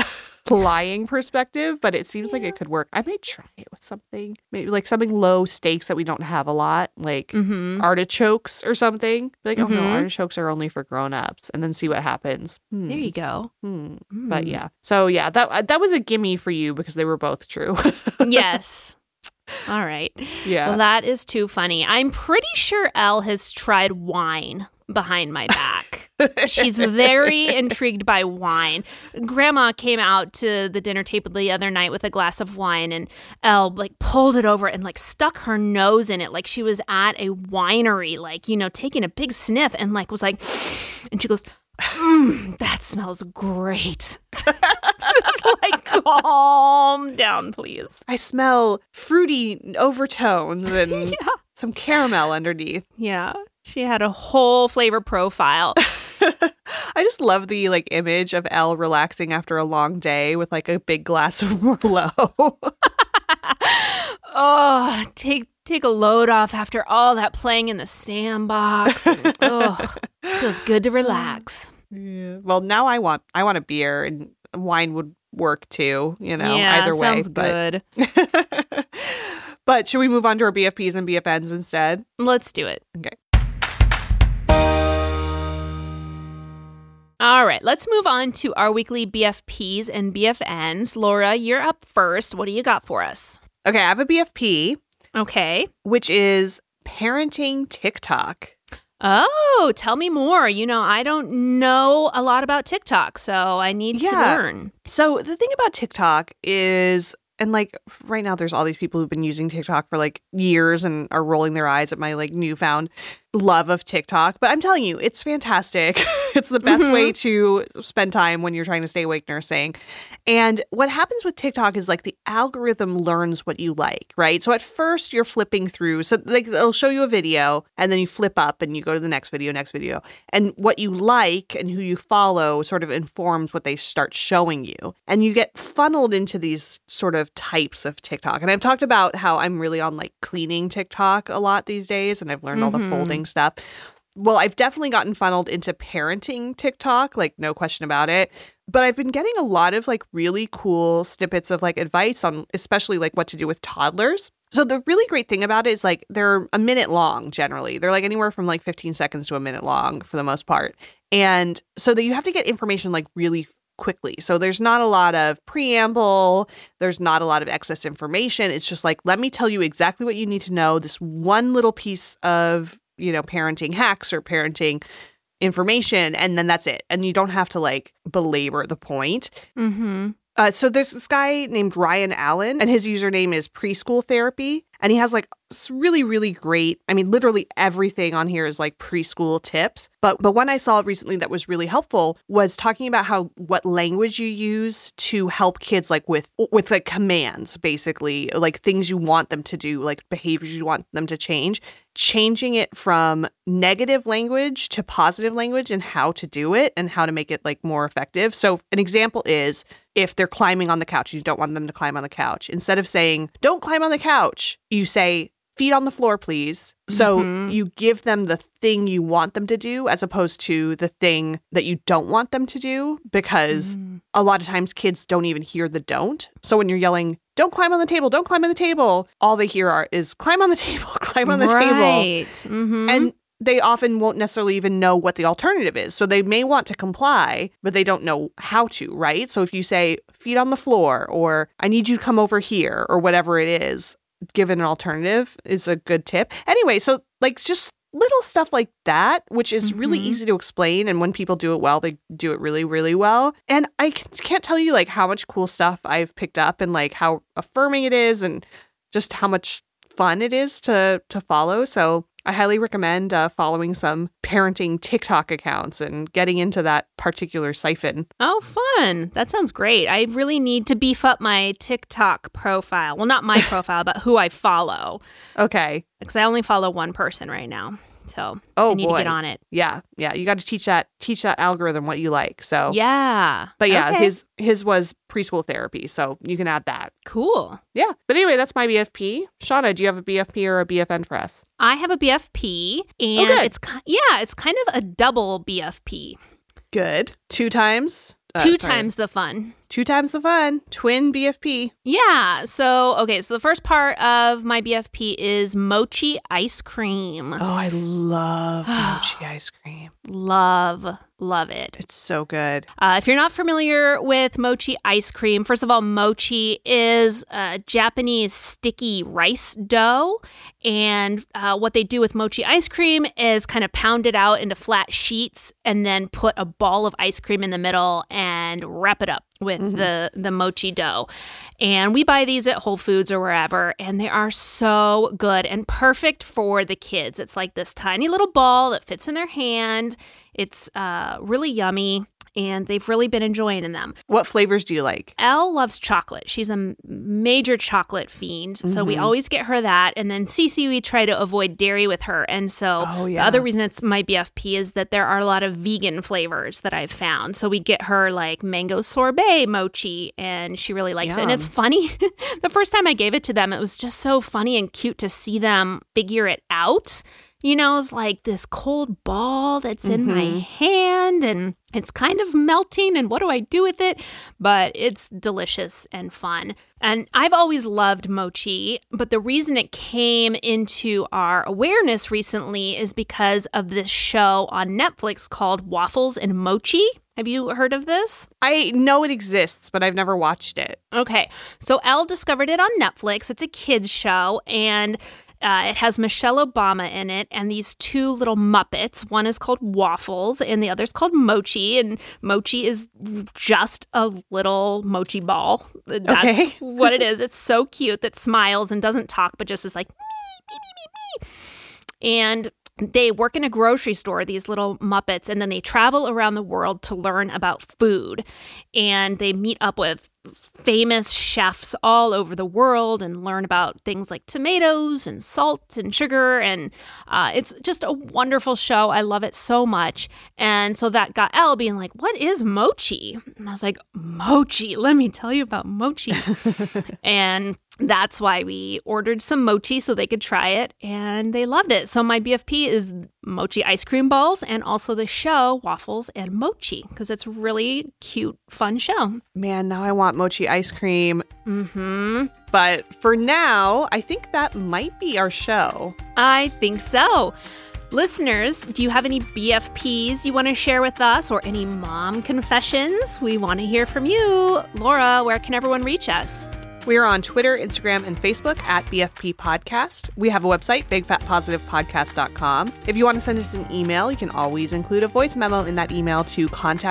lying perspective, but it seems like it could work. I might try it with something, maybe like something low stakes that we don't have a lot, like artichokes or something. Like, oh no, artichokes are only for grown-ups, and then see what happens. There you go. But yeah, so yeah, that was a gimme for you because they were both true. Yes. All right. Yeah. Well, that is too funny. I'm pretty sure Elle has tried wine behind my back. She's very intrigued by wine. Grandma came out to the dinner table the other night with a glass of wine, and Elle like pulled it over and like stuck her nose in it like she was at a winery, like, you know, taking a big sniff, and like was like, and she goes, that smells great. Just like, calm down, please. I smell fruity overtones and some caramel underneath. Yeah. She had a whole flavor profile. I just love the like image of Elle relaxing after a long day with like a big glass of Merlot. Oh, take a load off after all that playing in the sandbox. And, feels good to relax. Yeah. Well, now I want a beer, and wine would work too, you know, either way. Sounds good. But should we move on to our BFPs and BFNs instead? Let's do it. Okay. All right, let's move on to our weekly BFPs and BFNs. Laura, you're up first. What do you got for us? Okay, I have a BFP. Okay. Which is parenting TikTok. Oh, tell me more. You know, I don't know a lot about TikTok, so I need to learn. So the thing about TikTok is, and like right now there's all these people who've been using TikTok for like years and are rolling their eyes at my like newfound love of TikTok. But I'm telling you, it's fantastic. It's the best way to spend time when you're trying to stay awake nursing. And what happens with TikTok is like the algorithm learns what you like, right? So at first you're flipping through. So like it'll show you a video and then you flip up and you go to the next video. And what you like and who you follow sort of informs what they start showing you. And you get funneled into these sort of types of TikTok. And I've talked about how I'm really on like cleaning TikTok a lot these days. And I've learned all the folding stuff. Well, I've definitely gotten funneled into parenting TikTok, like no question about it. But I've been getting a lot of like really cool snippets of like advice on especially like what to do with toddlers. So the really great thing about it is like they're a minute long generally. They're like anywhere from like 15 seconds to a minute long for the most part. And so that you have to get information like really quickly. So there's not a lot of preamble. There's not a lot of excess information. It's just like, let me tell you exactly what you need to know. This one little piece of, you know, parenting hacks or parenting information, and then that's it. And you don't have to like belabor the point. So there's this guy named Ryan Allen, and his username is Preschool Therapy. And he has like really, really great, I mean, literally everything on here is like preschool tips. But one I saw recently that was really helpful was talking about what language you use to help kids like with like commands, basically, like things you want them to do, like behaviors you want them to change, changing it from negative language to positive language and how to do it and how to make it like more effective. So an example is if they're climbing on the couch, you don't want them to climb on the couch. Instead of saying, don't climb on the couch, you say, feet on the floor, please. So you give them the thing you want them to do as opposed to the thing that you don't want them to do, because a lot of times kids don't even hear the don't. So when you're yelling, don't climb on the table, don't climb on the table, all they hear is climb on the table, climb on the table. And they often won't necessarily even know what the alternative is. So they may want to comply, but they don't know how to, right? So if you say feet on the floor or I need you to come over here or whatever it is, given an alternative is a good tip. Anyway, so like just little stuff like that, which is really easy to explain. And when people do it well, they do it really, really well. And I can't tell you like how much cool stuff I've picked up and like how affirming it is and just how much fun it is to follow. So I highly recommend following some parenting TikTok accounts and getting into that particular siphon. Oh, fun. That sounds great. I really need to beef up my TikTok profile. Well, not my profile, but who I follow. Okay. Because I only follow one person right now. So I need to get on it. Yeah. You got to teach that algorithm what you like. So yeah. But yeah, okay. his was Preschool Therapy. So you can add that. Cool. Yeah. But anyway, that's my BFP. Shauna, do you have a BFP or a BFN for us? I have a BFP, and it's kind of a double BFP. Good. Two times? Two times the fun. 2 times the fun. Twin BFP. Yeah. So the first part of my BFP is mochi ice cream. Oh, I love mochi ice cream. Love it. It's so good. If you're not familiar with mochi ice cream, first of all, mochi is a Japanese sticky rice dough. And what they do with mochi ice cream is kind of pound it out into flat sheets and then put a ball of ice cream in the middle and wrap it up with the mochi dough. And we buy these at Whole Foods or wherever, and they are so good and perfect for the kids. It's like this tiny little ball that fits in their hand. It's really yummy, and they've really been enjoying them. What flavors do you like? Elle loves chocolate. She's a major chocolate fiend, so we always get her that. And then Cece, we try to avoid dairy with her. And so the other reason it's my BFP is that there are a lot of vegan flavors that I've found. So we get her like mango sorbet mochi, and she really likes it. And it's funny. The first time I gave it to them, it was just so funny and cute to see them figure it out. You know, it's like this cold ball that's in my hand and it's kind of melting, and what do I do with it? But it's delicious and fun. And I've always loved mochi, but the reason it came into our awareness recently is because of this show on Netflix called Waffles and Mochi. Have you heard of this? I know it exists, but I've never watched it. Okay, so Elle discovered it on Netflix. It's a kids show, and it has Michelle Obama in it and these 2 little Muppets. One is called Waffles and the other's called Mochi. And Mochi is just a little mochi ball. That's what it is. It's so cute that smiles and doesn't talk, but just is like, me, me, me, me, me. And they work in a grocery store, these little Muppets, and then they travel around the world to learn about food. And they meet up with famous chefs all over the world and learn about things like tomatoes and salt and sugar. And it's just a wonderful show. I love it so much. And so that got Elle being like, what is mochi? And I was like, mochi, let me tell you about mochi. And that's why we ordered some mochi so they could try it, and they loved it. So my BFP is mochi ice cream balls and also the show Waffles and Mochi, because it's a really cute, fun show. Man, now I want mochi ice cream. But for now, I think that might be our show. I think so. Listeners, do you have any BFPs you want to share with us or any mom confessions? We want to hear from you. Laura, where can everyone reach us? We are on Twitter, Instagram, and Facebook at BFP Podcast. We have a website, bigfatpositivepodcast.com. If you want to send us an email, you can always include a voice memo in that email to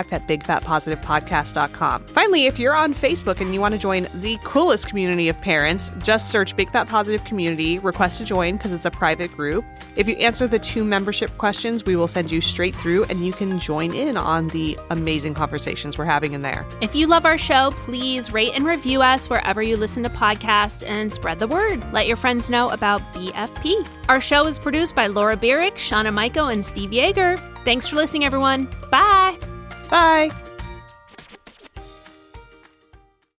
contact@bigfatpositivepodcast.com. Finally, if you're on Facebook and you want to join the coolest community of parents, just search Big Fat Positive Community, request to join because it's a private group. If you answer the 2 membership questions, we will send you straight through and you can join in on the amazing conversations we're having in there. If you love our show, please rate and review us wherever you listen to podcasts and spread the word. Let your friends know about BFP. Our show is produced by Laura Bierich, Shauna Michael, and Steve Yeager. Thanks for listening, everyone. Bye. Bye.